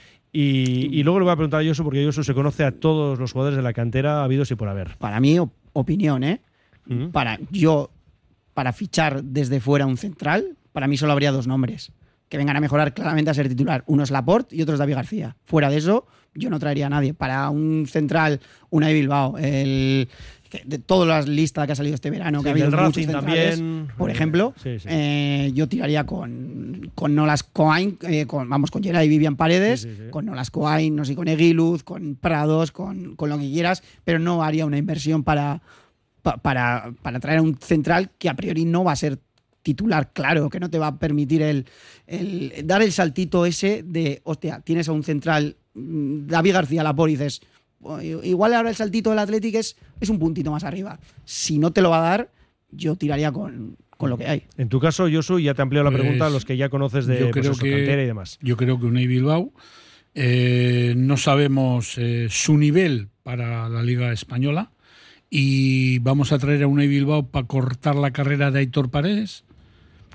Y luego le voy a preguntar a Josu, porque Josu se conoce a todos los jugadores de la cantera habidos y por haber. Para mí, opinión, para fichar desde fuera un central, para mí solo habría 2 nombres que vengan a mejorar claramente a ser titular. Uno es Laporte y otro es David García. Fuera de eso, yo no traería a nadie. Para un central, Unai Bilbao, de todas las listas que ha salido este verano, que ha habido muchos centrales, también, por ejemplo, yo tiraría con Nolascoain, con Geray y Vivian Paredes, con Nolascoain, no sé, con Eguiluz, con Prados, con lo que quieras, pero no haría una inversión para traer a un central que a priori no va a ser titular, claro, que no te va a permitir el dar el saltito ese de, hostia, tienes a un central, David García Laporte, y dices, igual ahora el saltito del Athletic es un puntito más arriba. Si no te lo va a dar, yo tiraría con lo que hay. En tu caso, Josu, ya te amplío la pregunta a los que ya conoces de cantera y demás. Yo creo que Unai Bilbao, no sabemos su nivel para la Liga Española, y vamos a traer a Unai Bilbao para cortar la carrera de Aitor Paredes.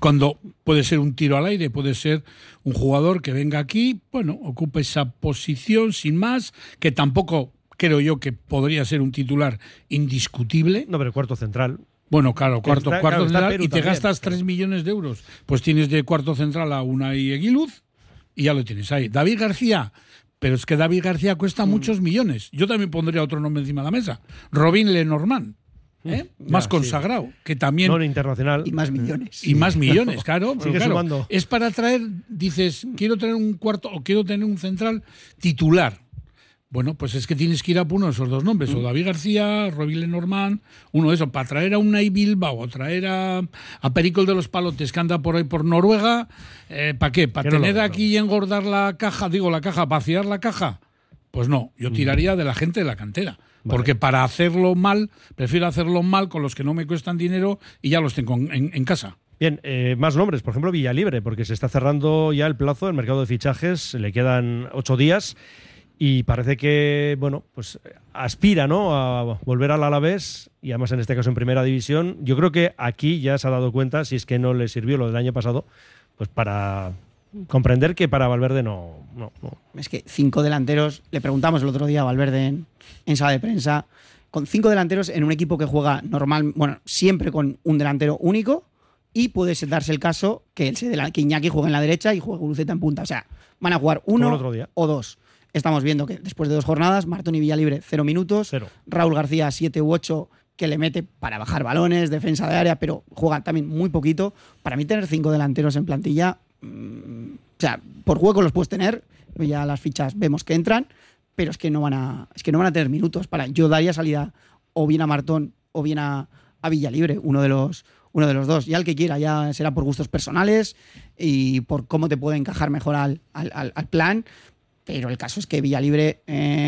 Cuando puede ser un tiro al aire, puede ser un jugador que venga aquí, bueno, ocupa esa posición sin más, que tampoco creo yo que podría ser un titular indiscutible. No, pero cuarto central. Bueno, claro, cuarto central, Perú y te también. gastas 3 millones de euros. Pues tienes de cuarto central a Unai Eguiluz y ya lo tienes ahí. David García, pero es que David García cuesta muchos millones. Yo también pondría otro nombre encima de la mesa. Robin Lenormand. Más consagrado, que también... No internacional. Y más millones. Y más millones, claro. Sigue claro, sumando. es para traer, dices, quiero traer un cuarto o quiero tener un central titular. Bueno, pues es que tienes que ir a por uno de esos dos nombres, o David García, Robin Lenormand, uno de esos, para traer a Unai Bilbao, o traer a Pericol de los Palotes, que anda por ahí por Noruega, ¿para qué? ¿Para tener aquí y engordar la caja, vaciar la caja? Pues no, yo tiraría de la gente de la cantera. Porque para hacerlo mal, prefiero hacerlo mal con los que no me cuestan dinero y ya los tengo en casa. Bien, más nombres, por ejemplo Villalibre, porque se está cerrando ya el plazo del mercado de fichajes, le quedan 8 días y parece que, bueno, pues aspira, ¿no?, a volver al Alavés y además en este caso en Primera División. Yo creo que aquí ya se ha dado cuenta, si es que no le sirvió lo del año pasado, pues para comprender que para Valverde no. Es que 5 delanteros, le preguntamos el otro día a Valverde en sala de prensa, con 5 delanteros en un equipo que juega siempre con un delantero único, y puede darse el caso que Iñaki juegue en la derecha y juegue Guruceta en punta. O sea, van a jugar uno o dos. Estamos viendo que después de 2 jornadas, Martón y Villalibre 0 minutos, Raúl García 7 u 8, que le mete para bajar balones, defensa de área, pero juega también muy poquito. Para mí tener 5 delanteros en plantilla, o sea, por hueco los puedes tener, ya las fichas vemos que entran, pero es que no van a tener minutos. Yo daría salida o bien a Martón o bien a Villalibre, uno de los dos. Ya el que quiera, ya será por gustos personales y por cómo te puede encajar mejor al plan. Pero el caso es que Villalibre,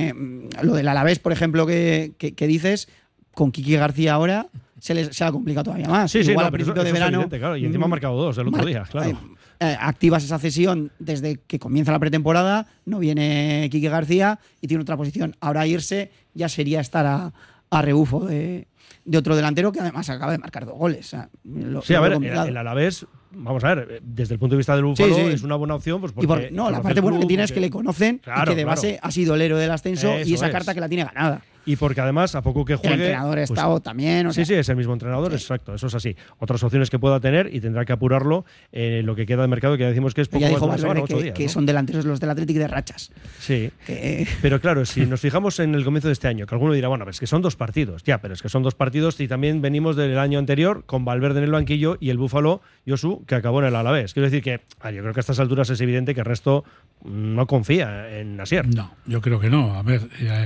lo del Alavés, por ejemplo, que dices, con Quique García ahora se le ha complicado todavía más. Sí, igual no, a principio de verano. Evidente, claro, y encima ha marcado 2 el otro día, claro. Activas esa cesión desde que comienza la pretemporada, no viene Quique García y tiene otra posición. Ahora irse ya sería estar a rebufo de otro delantero que además acaba de marcar 2 goles. O sea, el Alavés, vamos a ver, desde el punto de vista del Búfalo es una buena opción. Pues porque la parte buena que tiene es que le conocen, y que de base ha sido el héroe del ascenso. Eso, y esa carta que la tiene ganada. Y porque además, a poco que juegue... El entrenador ha estado también. Sí, es el mismo entrenador, exacto, eso es así. Otras opciones que pueda tener y tendrá que apurarlo lo que queda de mercado, que ya decimos que es poco más de una semana, 8 días. Que son delanteros los del Athletic de rachas. Sí, pero claro, si nos fijamos en el comienzo de este año, que alguno dirá, bueno, es que son 2 partidos. Ya, pero es que son 2 partidos y también venimos del año anterior con Valverde en el banquillo y el Búfalo, Josu, que acabó en el Alavés. Quiero decir que yo creo que a estas alturas es evidente que el resto no confía en Asier. No, yo creo que no. A ver,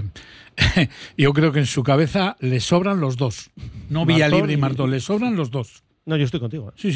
yo creo que en su cabeza le sobran los 2. No Villalibre y Martón, le sobran los 2. No, yo estoy contigo. Sí,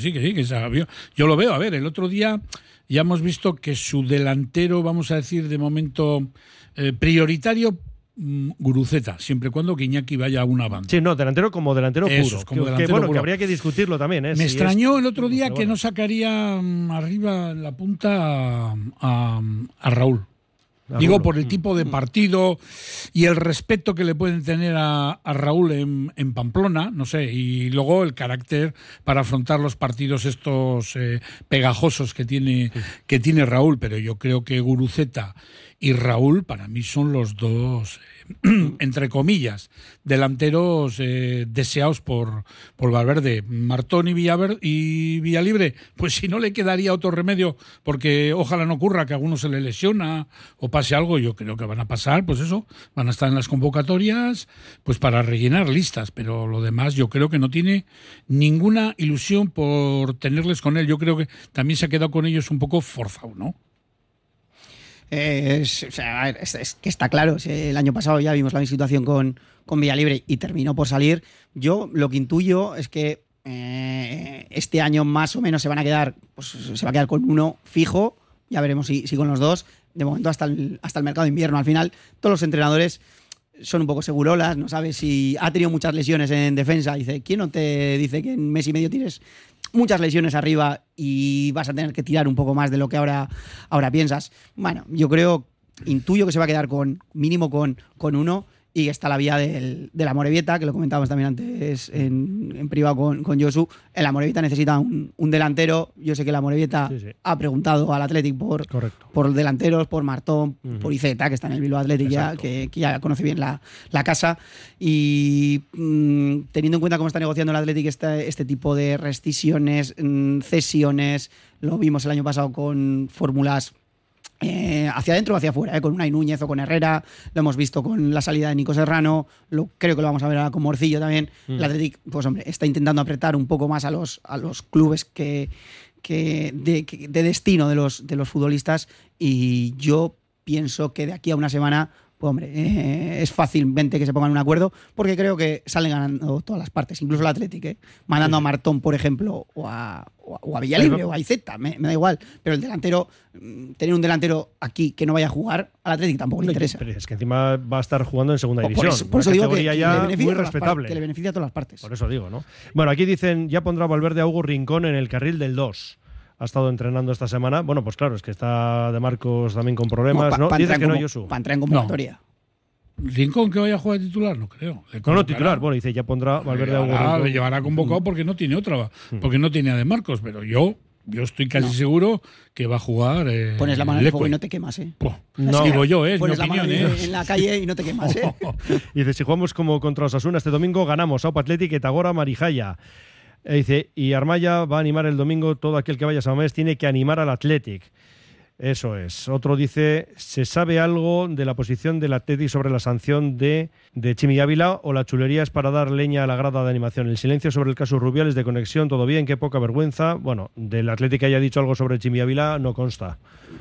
yo lo veo. A ver, el otro día ya hemos visto que su delantero, vamos a decir, de momento prioritario, Guruceta, siempre y cuando Iñaki vaya a una banda. Sí, delantero como delantero Eso, puro. Puro. Que habría que discutirlo también. Me extrañó el otro día que no sacaría arriba en la punta a Raúl. Digo, por el tipo de partido y el respeto que le pueden tener a Raúl en Pamplona, no sé, y luego el carácter para afrontar los partidos estos pegajosos que tiene Raúl. Pero yo creo que Guruceta y Raúl para mí son los 2, entre comillas, delanteros deseados por Valverde. Martón y Villalibre, pues si no le quedaría otro remedio, porque ojalá no ocurra que a alguno se le lesiona o pase algo, yo creo que van a pasar, pues eso, van a estar en las convocatorias pues para rellenar listas, pero lo demás yo creo que no tiene ninguna ilusión por tenerles con él. Yo creo que también se ha quedado con ellos un poco forzado, ¿no? Es que está claro, el año pasado ya vimos la misma situación con Villalibre y terminó por salir. Yo lo que intuyo es que este año más o menos se va a quedar con uno fijo, ya veremos si con los 2, de momento hasta el mercado de invierno. Al final todos los entrenadores son un poco segurolas, no sabes si ha tenido muchas lesiones en defensa. Dice, ¿quién no te dice que en mes y medio tienes muchas lesiones arriba y vas a tener que tirar un poco más de lo que ahora piensas? Bueno, yo intuyo que se va a quedar mínimo con uno, y está la vía de la Amorebieta, que lo comentábamos también antes en privado con Josu. El Amorebieta necesita un delantero. Yo sé que el Amorebieta ha preguntado al Athletic por delanteros, por Martón, por Iceta, que está en el Bilbao Athletic ya, que ya conoce bien la casa. Y teniendo en cuenta cómo está negociando el Athletic este tipo de rescisiones, cesiones, lo vimos el año pasado con fórmulas hacia adentro o hacia afuera, con Unai Núñez o con Herrera, lo hemos visto con la salida de Nico Serrano, creo que lo vamos a ver ahora con Morcillo también. El Athletic, pues hombre, está intentando apretar un poco más a los clubes de destino de los futbolistas, y yo pienso que de aquí a una semana, pues hombre, es fácilmente que se pongan un acuerdo, porque creo que salen ganando todas las partes, incluso el Athletic, mandando a Martón, por ejemplo, o a Villalibre o a Iceta, me da igual, pero el delantero, tener un delantero aquí que no vaya a jugar, al Athletic tampoco le interesa. Pero es que encima va a estar jugando en segunda división. Por eso digo que ya le beneficia muy respetable. Que le beneficia a todas las partes. Por eso digo, ¿no? Bueno, aquí dicen, ya pondrá Valverde a Hugo Rincón en el carril del 2. Ha estado entrenando esta semana. Bueno, pues claro, es que está De Marcos también con problemas, ¿no? Dice que no, Josu. Para entrar en convocatoria. ¿Rincón que vaya a jugar titular? No creo. No, titular. Bueno, dice, ya pondrá Valverde a Hugo Rincón. Le llevará convocado porque no tiene otra, porque no tiene a De Marcos, pero yo estoy casi seguro que va a jugar. Pones la mano en el fuego y no te quemas, ¿eh? No, digo yo, es mi pones opinión. La mano en la calle y no te quemas, ¿eh? Dice, si jugamos como contra Osasuna este domingo, ganamos. Aupa Athletic, Etagora, Marijaya. Dice, y Armaya va a animar el domingo, todo aquel que vaya a San Mamés tiene que animar al Athletic. Eso es. Otro dice, ¿se sabe algo de la posición del Athletic sobre la sanción de Chimi Ávila, o la chulería es para dar leña a la grada de animación? El silencio sobre el caso Rubiales de conexión, todo bien, qué poca vergüenza. Bueno, del Athletic que haya dicho algo sobre Chimi Ávila no consta.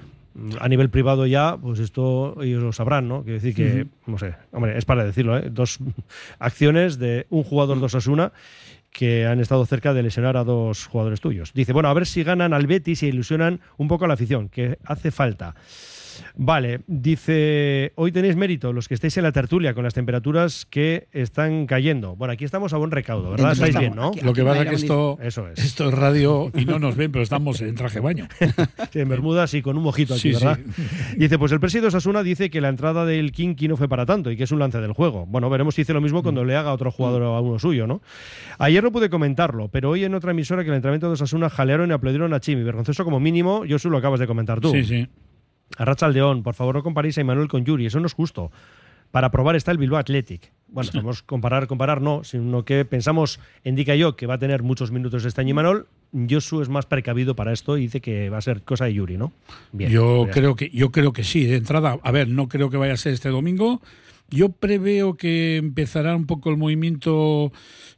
A nivel privado ya, pues esto ellos lo sabrán, ¿no? Quiero decir que, no sé, hombre, es para decirlo, ¿eh? 2 acciones de un jugador de Osasuna que han estado cerca de lesionar a 2 jugadores tuyos. Dice, bueno, a ver si ganan al Betis y ilusionan un poco a la afición, que hace falta. Vale, dice, hoy tenéis mérito los que estáis en la tertulia con las temperaturas que están cayendo. Bueno, aquí estamos a buen recaudo, ¿verdad? Estáis bien, ¿no? Lo que pasa es que esto es radio y no nos ven, pero estamos en traje de baño. Sí, en bermudas y con un mojito aquí, ¿verdad? Sí. Dice, pues el presidente Osasuna dice que la entrada del Kinky no fue para tanto y que es un lance del juego. Bueno, veremos si dice lo mismo cuando le haga a otro jugador a uno suyo, ¿no? Ayer no pude comentarlo, pero hoy en otra emisora que el entrenamiento de Osasuna jalearon y aplaudieron a Chimi. Vergonzoso como mínimo, Josu, lo acabas de comentar tú. Sí. Arratsaldeón, por favor no comparéis a Imanol con Yuri, eso no es justo. Para probar está el Bilbao Athletic. Bueno, podemos comparar no, sino que pensamos, indica yo, que va a tener muchos minutos este año Imanol. Josu es más precavido para esto y dice que va a ser cosa de Yuri, ¿no? Bien, yo creo que sí, de entrada. A ver, no creo que vaya a ser este domingo. Yo preveo que empezará un poco el movimiento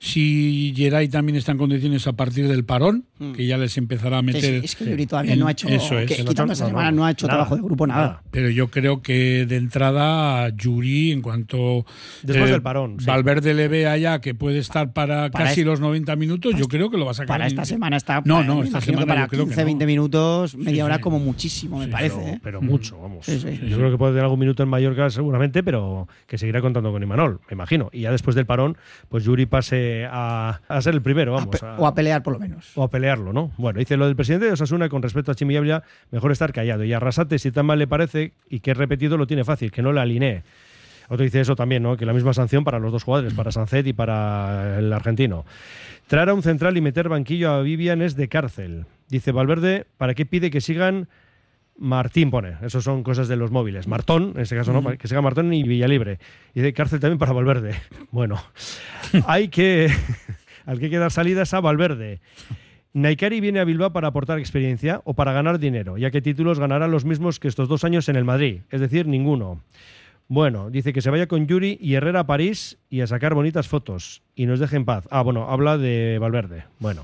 si Geray también está en condiciones a partir del parón, que ya les empezará a meter. Es que Yuri todavía no ha hecho. Eso es. Quitando esta semana no ha hecho trabajo de grupo, nada. Pero yo creo que de entrada Yuri, en cuanto después del parón, Valverde le vea ya que puede estar para casi los 90 minutos, yo creo que lo va a sacar. Para esta semana está. No, esta semana que para yo creo 15, que no. 20 minutos, media hora como muchísimo, me parece. Pero mucho, vamos. Yo creo que puede tener algún minuto en Mallorca seguramente, pero que seguirá contando con Imanol, me imagino. Y ya después del parón, pues Yuri pase a ser el primero, vamos. O a pelear por lo menos. O a pelearlo, ¿no? Bueno, dice lo del presidente de Osasuna con respecto a Chimi Ávila, mejor estar callado. Y a Arrasate, si tan mal le parece y que es repetido, lo tiene fácil, que no le alinee. Otro dice eso también, ¿no? Que la misma sanción para los 2 jugadores, para Sancet y para el argentino. Traer a un central y meter banquillo a Vivian es de cárcel. Dice Valverde, ¿para qué pide que sigan Martín? Pone, eso son cosas de los móviles. Martón, en este caso no, que siga Martón y Villalibre. Y de cárcel también para Valverde. Bueno, al que hay que dar salidas a Valverde. Naikari viene a Bilbao para aportar experiencia o para ganar dinero, ya que títulos ganará los mismos que estos 2 años en el Madrid, es decir, ninguno. Bueno, dice que se vaya con Yuri y Herrera a París y a sacar bonitas fotos y nos deje en paz. Bueno, habla de Valverde. Bueno.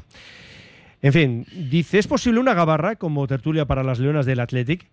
En fin, dice, ¿es posible una gabarra como tertulia para las leonas del Athletic?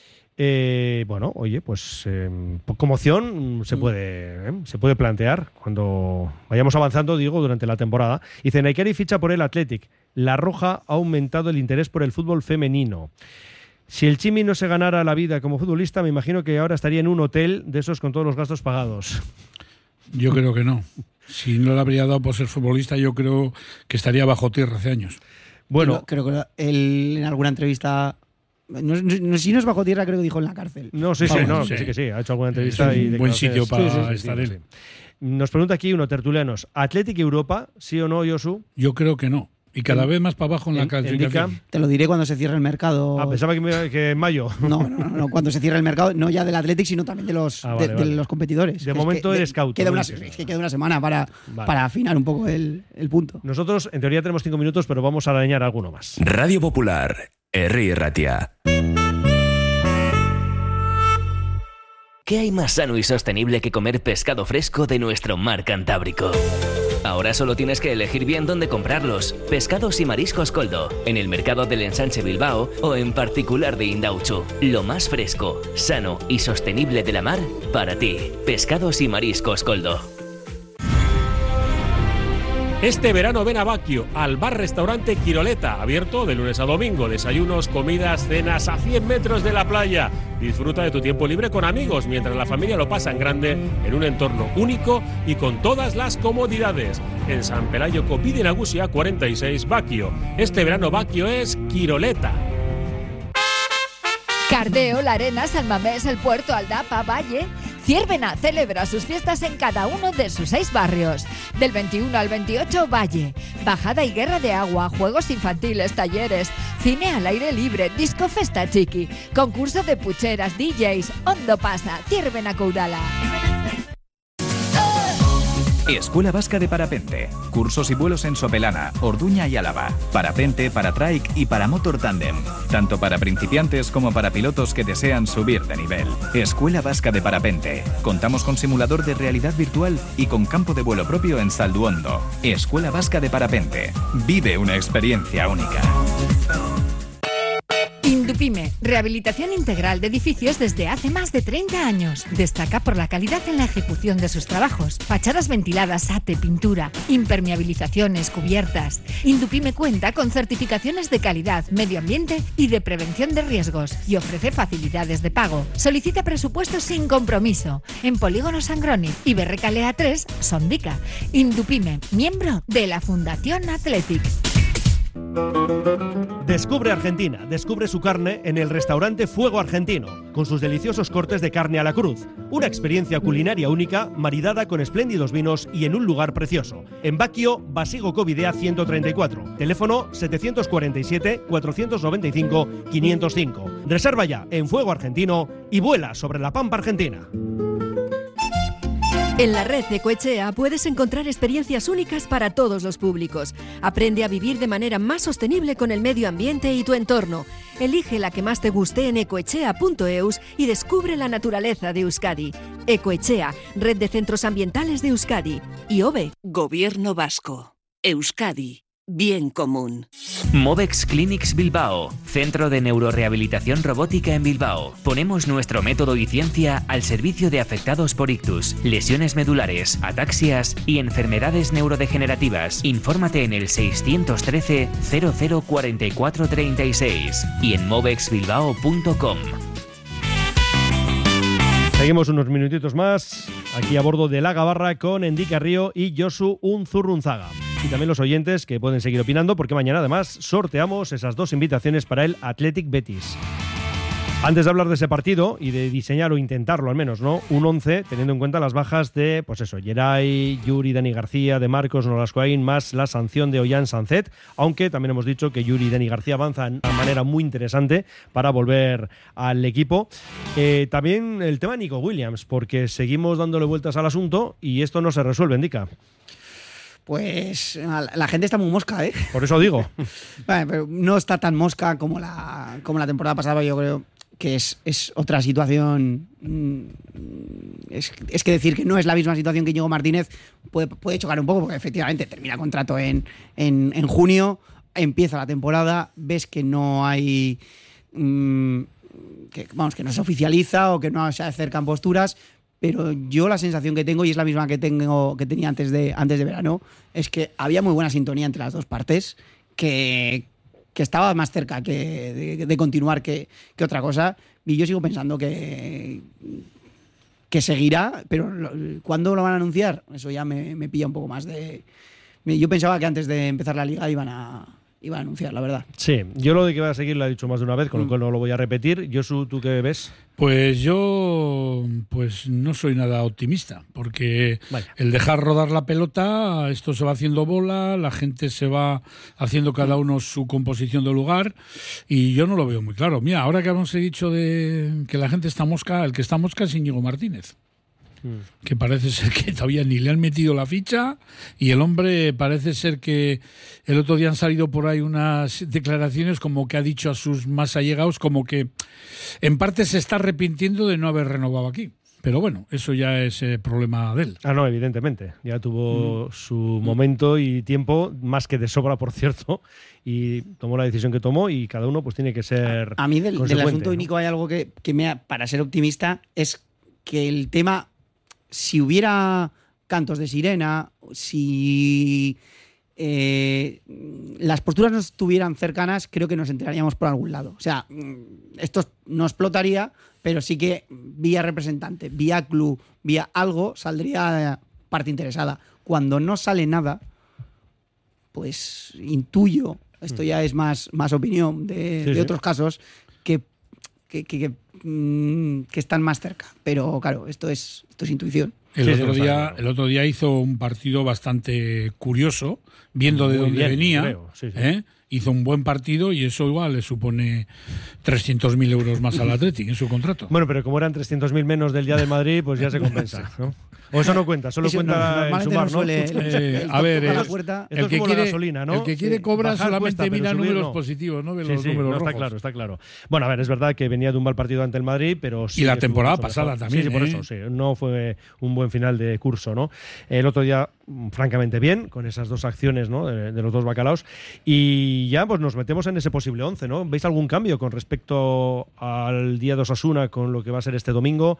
Bueno, oye, pues como opción se puede plantear cuando vayamos avanzando, digo, durante la temporada. Dice, Naikari ficha por el Athletic. La Roja ha aumentado el interés por el fútbol femenino. Si el Chimi no se ganara la vida como futbolista, me imagino que ahora estaría en un hotel de esos con todos los gastos pagados. Yo creo que no. Si no le habría dado por ser futbolista, yo creo que estaría bajo tierra hace años. Bueno, creo que él en alguna entrevista Si no es bajo tierra, creo que dijo en la cárcel. No, sí, que sí. Ha hecho alguna entrevista. Es un buen sitio para estar sí. Nos pregunta aquí uno, tertulianos. ¿Athletic Europa, sí o no, Josu? Yo creo que no. Y cada vez más para abajo en la clasificación. Te lo diré cuando se cierre el mercado. Pensaba que en mayo. No, cuando se cierre el mercado, no ya del Athletic, sino también de los, de los competidores. De momento eres cauto. Queda una semana para afinar un poco el punto. Nosotros, en teoría, tenemos 5 minutos, pero vamos a arañar alguno más. Radio Popular, Herri Ratia. ¿Qué hay más sano y sostenible que comer pescado fresco de nuestro mar Cantábrico? Ahora solo tienes que elegir bien dónde comprarlos. Pescados y mariscos Coldo, en el mercado del Ensanche Bilbao o en particular de Indauchu. Lo más fresco, sano y sostenible de la mar para ti. Pescados y mariscos Coldo. Este verano ven a Baquio, al bar-restaurante Quiroleta, abierto de lunes a domingo. Desayunos, comidas, cenas a 100 metros de la playa. Disfruta de tu tiempo libre con amigos, mientras la familia lo pasa en grande, en un entorno único y con todas las comodidades. En San Pelayo Copide Nagusia 46, Baquio. Este verano Baquio es Quiroleta. Cardeo, La Arena, San Mamés, El Puerto, Aldapa, Valle. Ciervena celebra sus fiestas en cada uno de sus 6 barrios. Del 21 al 28, Valle. Bajada y guerra de agua, juegos infantiles, talleres, cine al aire libre, disco festa chiqui, concurso de pucheras, DJs, Ondo Pasa, Ciervena Caudala. Escuela Vasca de Parapente. Cursos y vuelos en Sopelana, Orduña y Álava. Parapente, paratrike y paramotor tándem. Tanto para principiantes como para pilotos que desean subir de nivel. Escuela Vasca de Parapente. Contamos con simulador de realidad virtual y con campo de vuelo propio en Salduondo. Escuela Vasca de Parapente. Vive una experiencia única. Indupime, rehabilitación integral de edificios desde hace más de 30 años. Destaca por la calidad en la ejecución de sus trabajos. Fachadas ventiladas, ate, pintura, impermeabilizaciones, cubiertas. Indupime cuenta con certificaciones de calidad, medio ambiente y de prevención de riesgos y ofrece facilidades de pago. Solicita presupuestos sin compromiso en Polígono Sangroni y Berrecalea 3, Sondica. Indupime, miembro de la Fundación Athletic. Descubre Argentina, descubre su carne en el restaurante Fuego Argentino, con sus deliciosos cortes de carne a la cruz. Una experiencia culinaria única, maridada con espléndidos vinos y en un lugar precioso. En Baquio, Basigo Covidea 134, teléfono 747-495-505. Reserva ya en Fuego Argentino y vuela sobre la pampa argentina. En la red Ecoechea puedes encontrar experiencias únicas para todos los públicos. Aprende a vivir de manera más sostenible con el medio ambiente y tu entorno. Elige la que más te guste en ecoechea.eus y descubre la naturaleza de Euskadi. Ecoechea, red de centros ambientales de Euskadi. IOBE. Gobierno Vasco. Euskadi. Bien común. Movex Clinics Bilbao, centro de neurorehabilitación robótica en Bilbao. Ponemos nuestro método y ciencia al servicio de afectados por ictus, lesiones medulares, ataxias y enfermedades neurodegenerativas. Infórmate en el 613 00 44 36 y en movexbilbao.com. Seguimos unos minutitos más aquí a bordo de La Gabarra con Endica Río y Josu Unzurrunzaga. Y también los oyentes que pueden seguir opinando porque mañana además sorteamos esas 2 invitaciones para el Athletic Betis. Antes de hablar de ese partido y de diseñar o intentarlo al menos, ¿no? Un 11 teniendo en cuenta las bajas de, pues eso, Geray, Yuri, Dani García, de Marcos, Nolascoain, más la sanción de Ollán Sancet, aunque también hemos dicho que Yuri y Dani García avanzan de una manera muy interesante para volver al equipo. También el tema de Nico Williams, porque seguimos dándole vueltas al asunto y esto no se resuelve, Indica. Pues la gente está muy mosca, ¿eh? Por eso digo. Vale, pero no está tan mosca como la temporada pasada, yo creo que es otra situación. Es que decir que no es la misma situación que Íñigo Martínez puede chocar un poco, porque efectivamente termina contrato en junio, empieza la temporada, ves que no hay... que no se oficializa o que no se acercan posturas, pero yo la sensación que tengo, y es la misma que tenía antes de verano, es que había muy buena sintonía entre las dos partes, que estaba más cerca de continuar que otra cosa, y yo sigo pensando que seguirá, pero ¿cuándo lo van a anunciar? Eso ya me pilla un poco más de... Yo pensaba que antes de empezar la liga iban a iba a anunciar, la verdad. Sí, yo lo de que va a seguir lo he dicho más de una vez, con lo cual no lo voy a repetir. Josu, ¿tú qué ves? Pues yo no soy nada optimista, porque el dejar rodar la pelota, esto se va haciendo bola, la gente se va haciendo cada uno su composición de lugar, y yo no lo veo muy claro. Mira, ahora que hemos dicho de que la gente está mosca, el que está mosca es Íñigo Martínez. Que parece ser que todavía ni le han metido la ficha, y el hombre parece ser que el otro día han salido por ahí unas declaraciones como que ha dicho a sus más allegados como que en parte se está arrepintiendo de no haber renovado aquí. Pero bueno, eso ya es problema de él. Ah, no, evidentemente. Ya tuvo su momento y tiempo, más que de sobra, por cierto, y tomó la decisión que tomó, y cada uno pues tiene que ser A mí del asunto de ¿no? Nico hay algo que me para ser optimista, es que el tema, si hubiera cantos de sirena, si las posturas no estuvieran cercanas, creo que nos enteraríamos por algún lado. O sea, esto no explotaría, pero sí que vía representante, vía club, vía algo, saldría parte interesada. Cuando no sale nada, pues intuyo, esto ya es más opinión de otros casos, que están más cerca. Pero claro, esto es intuición. El otro día hizo un partido bastante curioso, viendo de dónde venía. Hizo un buen partido, y eso igual le supone 300.000 euros más al Athletic en su contrato. Bueno, pero como eran 300.000 menos del día de Madrid, pues ya se compensa, ¿no? O eso no cuenta, solo cuenta el sumar, ¿no? A ver, el que quiere gasolina, ¿no? El que quiere cobrar solamente mira números positivos, ¿no? Ve los números rojos. Está claro. Bueno, a ver, es verdad que venía de un mal partido ante el Madrid, pero sí. Y la temporada pasada también. Sí, por eso, sí. No fue un buen final de curso, ¿no? El otro día, francamente bien, con esas dos acciones, ¿no? De los dos bacalaos. Y ya, pues nos metemos en ese posible 11, ¿no? ¿Veis algún cambio con respecto al día de Osasuna, con lo que va a ser este domingo?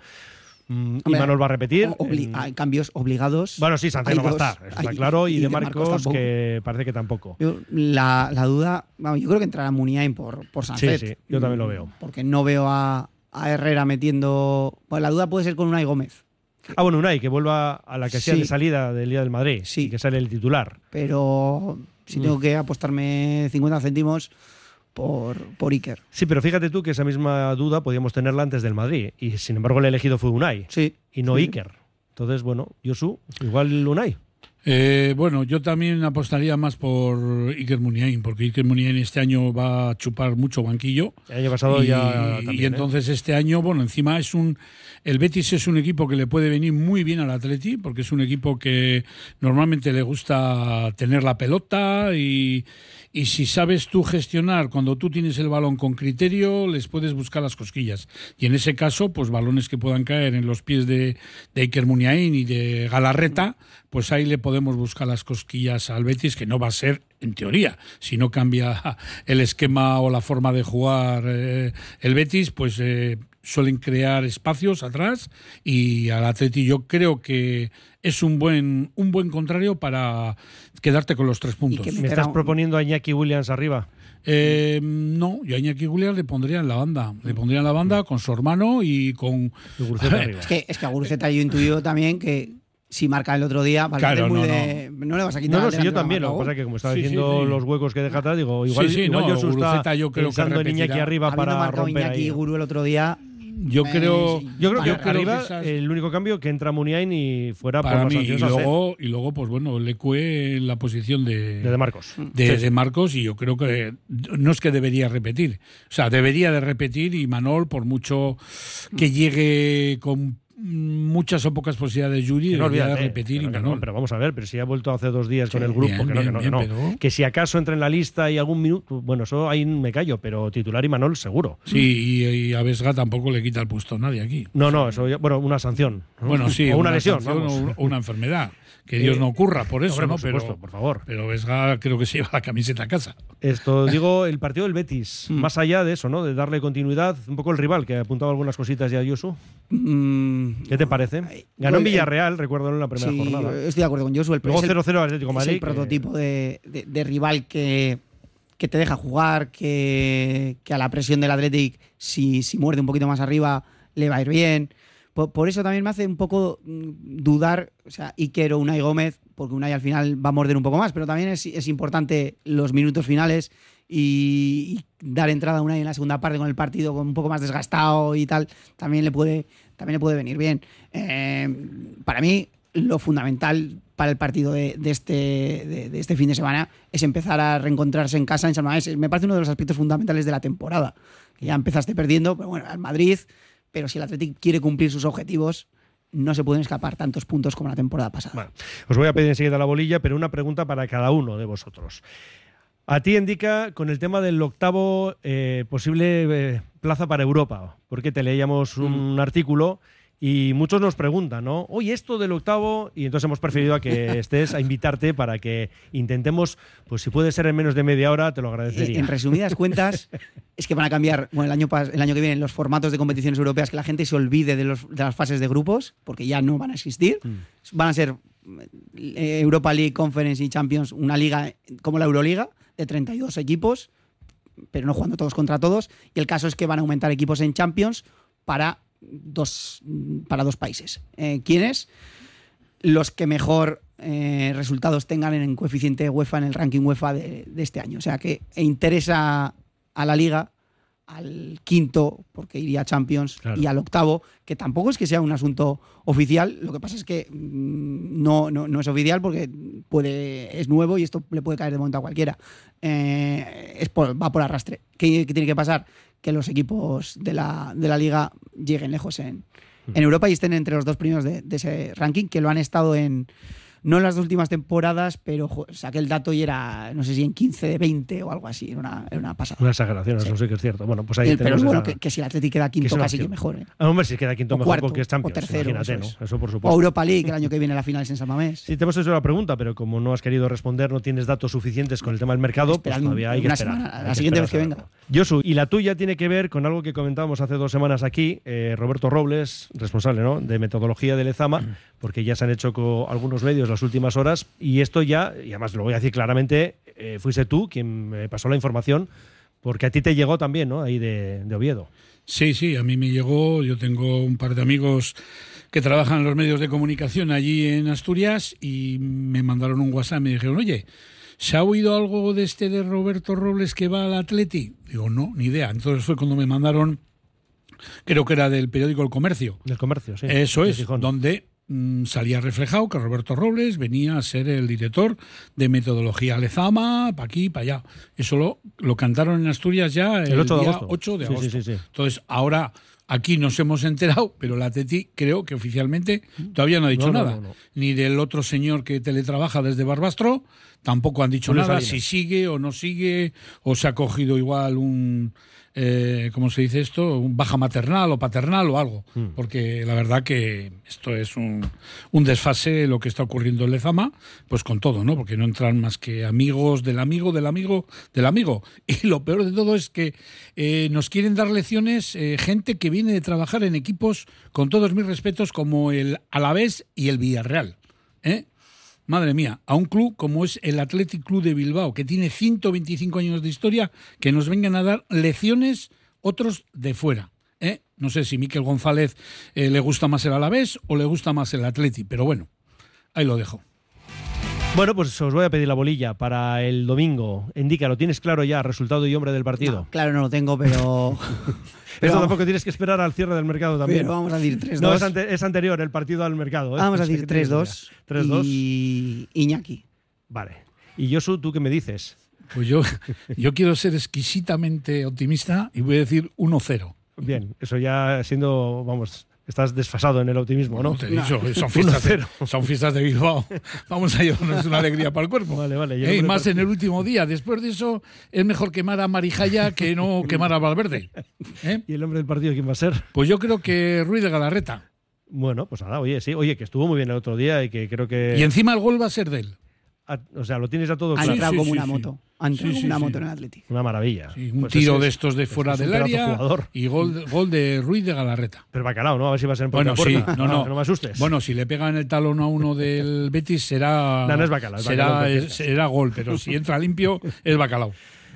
Y Manol va a repetir. Hay cambios obligados. Bueno, sí, Sánchez no va a estar, está claro. Y de Marcos que parece que tampoco. La duda, yo creo que entrará Muniain por Sánchez. Sí, yo también lo veo. Porque no veo a Herrera metiendo. Pues la duda puede ser con Unai Gómez. Bueno, Unai, que vuelva a la que hacía de salida del día del Madrid. Sí. Y que sale el titular. Pero si tengo que apostarme 50 céntimos por Iker. Sí, pero fíjate tú que esa misma duda podíamos tenerla antes del Madrid, y sin embargo el elegido fue Unai, y no Iker. Entonces, bueno, Josu, igual Unai. Bueno, yo también apostaría más por Iker Muniain, porque Iker Muniain este año va a chupar mucho banquillo. El año pasado ya también, y entonces este año, bueno, encima el Betis es un equipo que le puede venir muy bien al Atleti, porque es un equipo que normalmente le gusta tener la pelota, y si sabes tú gestionar cuando tú tienes el balón con criterio, les puedes buscar las cosquillas. Y en ese caso, pues balones que puedan caer en los pies de Iker Muniain y de Galarreta, pues ahí le podemos buscar las cosquillas al Betis, que no va a ser, en teoría, si no cambia el esquema o la forma de jugar el Betis, pues suelen crear espacios atrás, y al Atleti yo creo que es un buen contrario para quedarte con los 3 puntos. ¿Me estás proponiendo a Iñaki Williams arriba? No, yo a Iñaki Williams le pondría en la banda. Le pondría en la banda con su hermano y con Guruceta arriba. Es que a Guruceta yo intuyo también que si marca el otro día, claro, no le vas a quitar. No, sí, yo también. Lo que pasa es que como estaba diciendo los huecos que deja atrás, digo, igual Josu está pensando en Iñaki arriba para romper Iñaki ahí. Guru el otro día. Yo creo que arriba el único cambio que entra Muniain y fuera para por mí, y luego pues bueno, Lecue en la posición de Marcos. De Marcos, y yo creo que no es que debería repetir. O sea, debería de repetir, y Manol, por mucho que llegue con muchas o pocas posibilidades Yuri, debería de repetir. Pero vamos a ver, pero si ha vuelto hace 2 días con el grupo, que si acaso entra en la lista y algún minuto, bueno, eso ahí me callo, pero titular Imanol seguro. Sí, y a Vesga tampoco le quita el puesto a nadie aquí. No, eso ya, bueno, una sanción, ¿no? Bueno, sí, o una lesión, o una enfermedad. Que Dios no ocurra por eso, por supuesto, por favor. Pero Vesga creo que se lleva la camiseta a casa. Esto, digo, el partido del Betis, más allá de eso, ¿no? De darle continuidad, un poco el rival, que apuntaba algunas cositas ya, Josu. ¿Qué te parece? Ganó en Villarreal, recuerdo, en la primera jornada. Estoy de acuerdo con Josu. Luego 0-0 Atlético Madrid. Es el prototipo de rival que te deja jugar, que a la presión del Athletic, si muerde un poquito más arriba, le va a ir bien. por eso también me hace un poco dudar, o sea, Iker o Unai Gómez, porque Unai al final va a morder un poco más, pero también es importante los minutos finales y dar entrada a Unai en la segunda parte con el partido con un poco más desgastado y tal, también le puede venir bien. Para mí, lo fundamental para el partido de este fin de semana es empezar a reencontrarse en casa en San Mamés. Me parece uno de los aspectos fundamentales de la temporada. Que ya empezaste perdiendo, pero bueno, al Madrid, pero si el Athletic quiere cumplir sus objetivos, no se pueden escapar tantos puntos como la temporada pasada. Bueno, os voy a pedir enseguida la bolilla, pero una pregunta para cada uno de vosotros. A ti, Indica, con el tema del octavo posible plaza para Europa, porque te leíamos un artículo y muchos nos preguntan, ¿no? Oye, esto del octavo, y entonces hemos preferido a que estés, a invitarte para que intentemos, pues si puede ser en menos de media hora, te lo agradecería. En resumidas cuentas, es que van a cambiar, bueno, el año que viene los formatos de competiciones europeas, que la gente se olvide de las fases de grupos, porque ya no van a existir. Van a ser Europa League, Conference y Champions, una liga como la Euroliga, de 32 equipos, pero no jugando todos contra todos. Y el caso es que van a aumentar equipos en Champions para dos países. ¿Quiénes? Los que mejor resultados tengan en coeficiente UEFA, en el ranking UEFA de este año. O sea que interesa a la Liga, al quinto, porque iría a Champions, claro, y al octavo, que tampoco es que sea un asunto oficial. Lo que pasa es que no es oficial porque es nuevo y esto le puede caer de momento a cualquiera. Va por arrastre. ¿Qué tiene que pasar? Que los equipos de la Liga lleguen lejos en Europa y estén entre los dos primeros de ese ranking, que lo han estado no en las últimas temporadas, pero saqué el dato y era, no sé si en 15 de 20 o algo así, era una pasada. Una exageración, sí. Eso sí que es cierto. Bueno, pues ahí pero es bueno que si el Athletic queda quinto, casi que mejor. Hombre, si queda quinto, o mejor cuarto, porque es Champions, o tercero, imagínate, eso ¿no? Eso por supuesto. O Europa League, el año que viene la final es en San Mamés. Sí, te hemos hecho la pregunta, pero como no has querido responder, no tienes datos suficientes con el tema del mercado, pues todavía hay que esperar. Semana, la siguiente vez que venga. Josu, y la tuya tiene que ver con algo que comentábamos hace 2 semanas aquí, Roberto Robles, responsable, ¿no?, de metodología de Lezama, porque ya se han hecho con algunos medios las últimas horas, y esto ya, y además lo voy a decir claramente, fuiste tú quien me pasó la información, porque a ti te llegó también, ¿no?, ahí de Oviedo. Sí, a mí me llegó. Yo tengo un par de amigos que trabajan en los medios de comunicación allí en Asturias y me mandaron un WhatsApp y me dijeron, oye, ¿se ha oído algo de Roberto Robles que va al Atleti? Digo, no, ni idea. Entonces fue cuando me mandaron, creo que era del periódico El Comercio. Del Comercio, sí. Eso es, donde salía reflejado que Roberto Robles venía a ser el director de metodología Lezama, para aquí, para allá. Eso lo cantaron en Asturias ya el 8 de agosto. 8 de agosto. Sí. Entonces, ahora aquí nos hemos enterado, pero la Atleti creo que oficialmente todavía no ha dicho nada. No. Ni del otro señor que teletrabaja desde Barbastro, tampoco han dicho nada, si sigue o no sigue, o se ha cogido igual un... ¿cómo se dice esto? Un baja maternal o paternal o algo, porque la verdad que esto es un desfase lo que está ocurriendo en Lezama, pues con todo, ¿no? Porque no entran más que amigos del amigo, del amigo, del amigo. Y lo peor de todo es que nos quieren dar lecciones gente que viene de trabajar en equipos, con todos mis respetos, como el Alavés y el Villarreal, Madre mía, a un club como es el Athletic Club de Bilbao, que tiene 125 años de historia, que nos vengan a dar lecciones otros de fuera. No sé si Miquel González le gusta más el Alavés o le gusta más el Athletic, pero bueno, ahí lo dejo. Bueno, pues os voy a pedir la bolilla para el domingo. Indica, ¿lo tienes claro ya, resultado y hombre del partido? No, claro, no lo tengo, pero... Esto tampoco tienes que esperar al cierre del mercado también. Pero vamos a decir 3-2. No, es anterior el partido al mercado. Vamos a decir 3-2. 3-2. Y Iñaki. Vale. Y Josu, ¿tú qué me dices? Pues yo quiero ser exquisitamente optimista y voy a decir 1-0. Bien, eso ya siendo, vamos... Estás desfasado en el optimismo, ¿no? No te he dicho, son fiestas de Bilbao. Vamos a llevarnos una alegría para el cuerpo. Vale. Y más en el último día. Después de eso, es mejor quemar a Marijaya que no quemar a Valverde. ¿Y el hombre del partido quién va a ser? Pues yo creo que Ruiz de Galarreta. Bueno, pues nada, oye, que estuvo muy bien el otro día y que creo que... Y encima el gol va a ser de él. O sea, lo tienes ya todo claro. Ha entrado como una moto. Ha entrado como una moto en el Atlético. Una maravilla. Sí, un pues tiro de estos de fuera del área y gol de Ruiz de Galarreta. Pero Bacalao, ¿no? A ver si va a ser en bueno, puerta. No me asustes. Bueno, si le pegan el talón a uno del Betis será... No es Bacalao. Será gol, pero si entra limpio es Bacalao.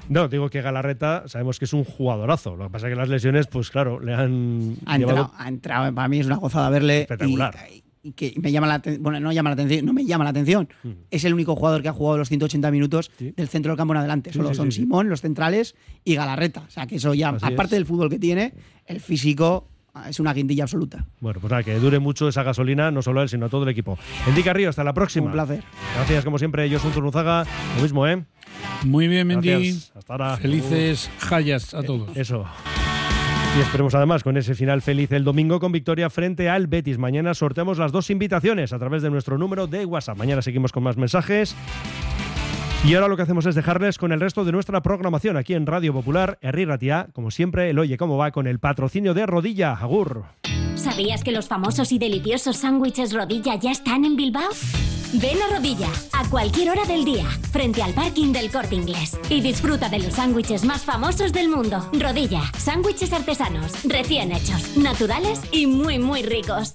No, digo que Galarreta sabemos que es un jugadorazo. Lo que pasa es que las lesiones, pues claro, le han llevado... Ha entrado, para mí es una gozada verle. Espectacular. Y que me llama la atención, bueno, no me llama la atención. Es el único jugador que ha jugado los 180 minutos del centro del campo en adelante. Solo son Simón, los centrales y Galarreta. O sea, que eso ya, aparte del fútbol que tiene, el físico es una quintilla absoluta. Bueno, pues nada, que dure mucho esa gasolina, no solo él, sino todo el equipo. Enrique Río, hasta la próxima. Un placer. Gracias, como siempre, Josu Zurruzaga. Lo mismo, ¿eh? Muy bien, Mendy. Gracias. Hasta ahora. Felices Hayas a todos. Eso. Y esperemos además con ese final feliz el domingo con victoria frente al Betis. Mañana sorteamos las 2 invitaciones a través de nuestro número de WhatsApp. Mañana seguimos con más mensajes. Y ahora lo que hacemos es dejarles con el resto de nuestra programación aquí en Radio Popular, Herri Ratia, como siempre, el Oye Cómo Va con el patrocinio de Rodilla. Agur. ¿Sabías que los famosos y deliciosos sándwiches Rodilla ya están en Bilbao? Ven a Rodilla a cualquier hora del día, frente al parking del Corte Inglés, y disfruta de los sándwiches más famosos del mundo. Rodilla, sándwiches artesanos, recién hechos, naturales y muy, muy ricos.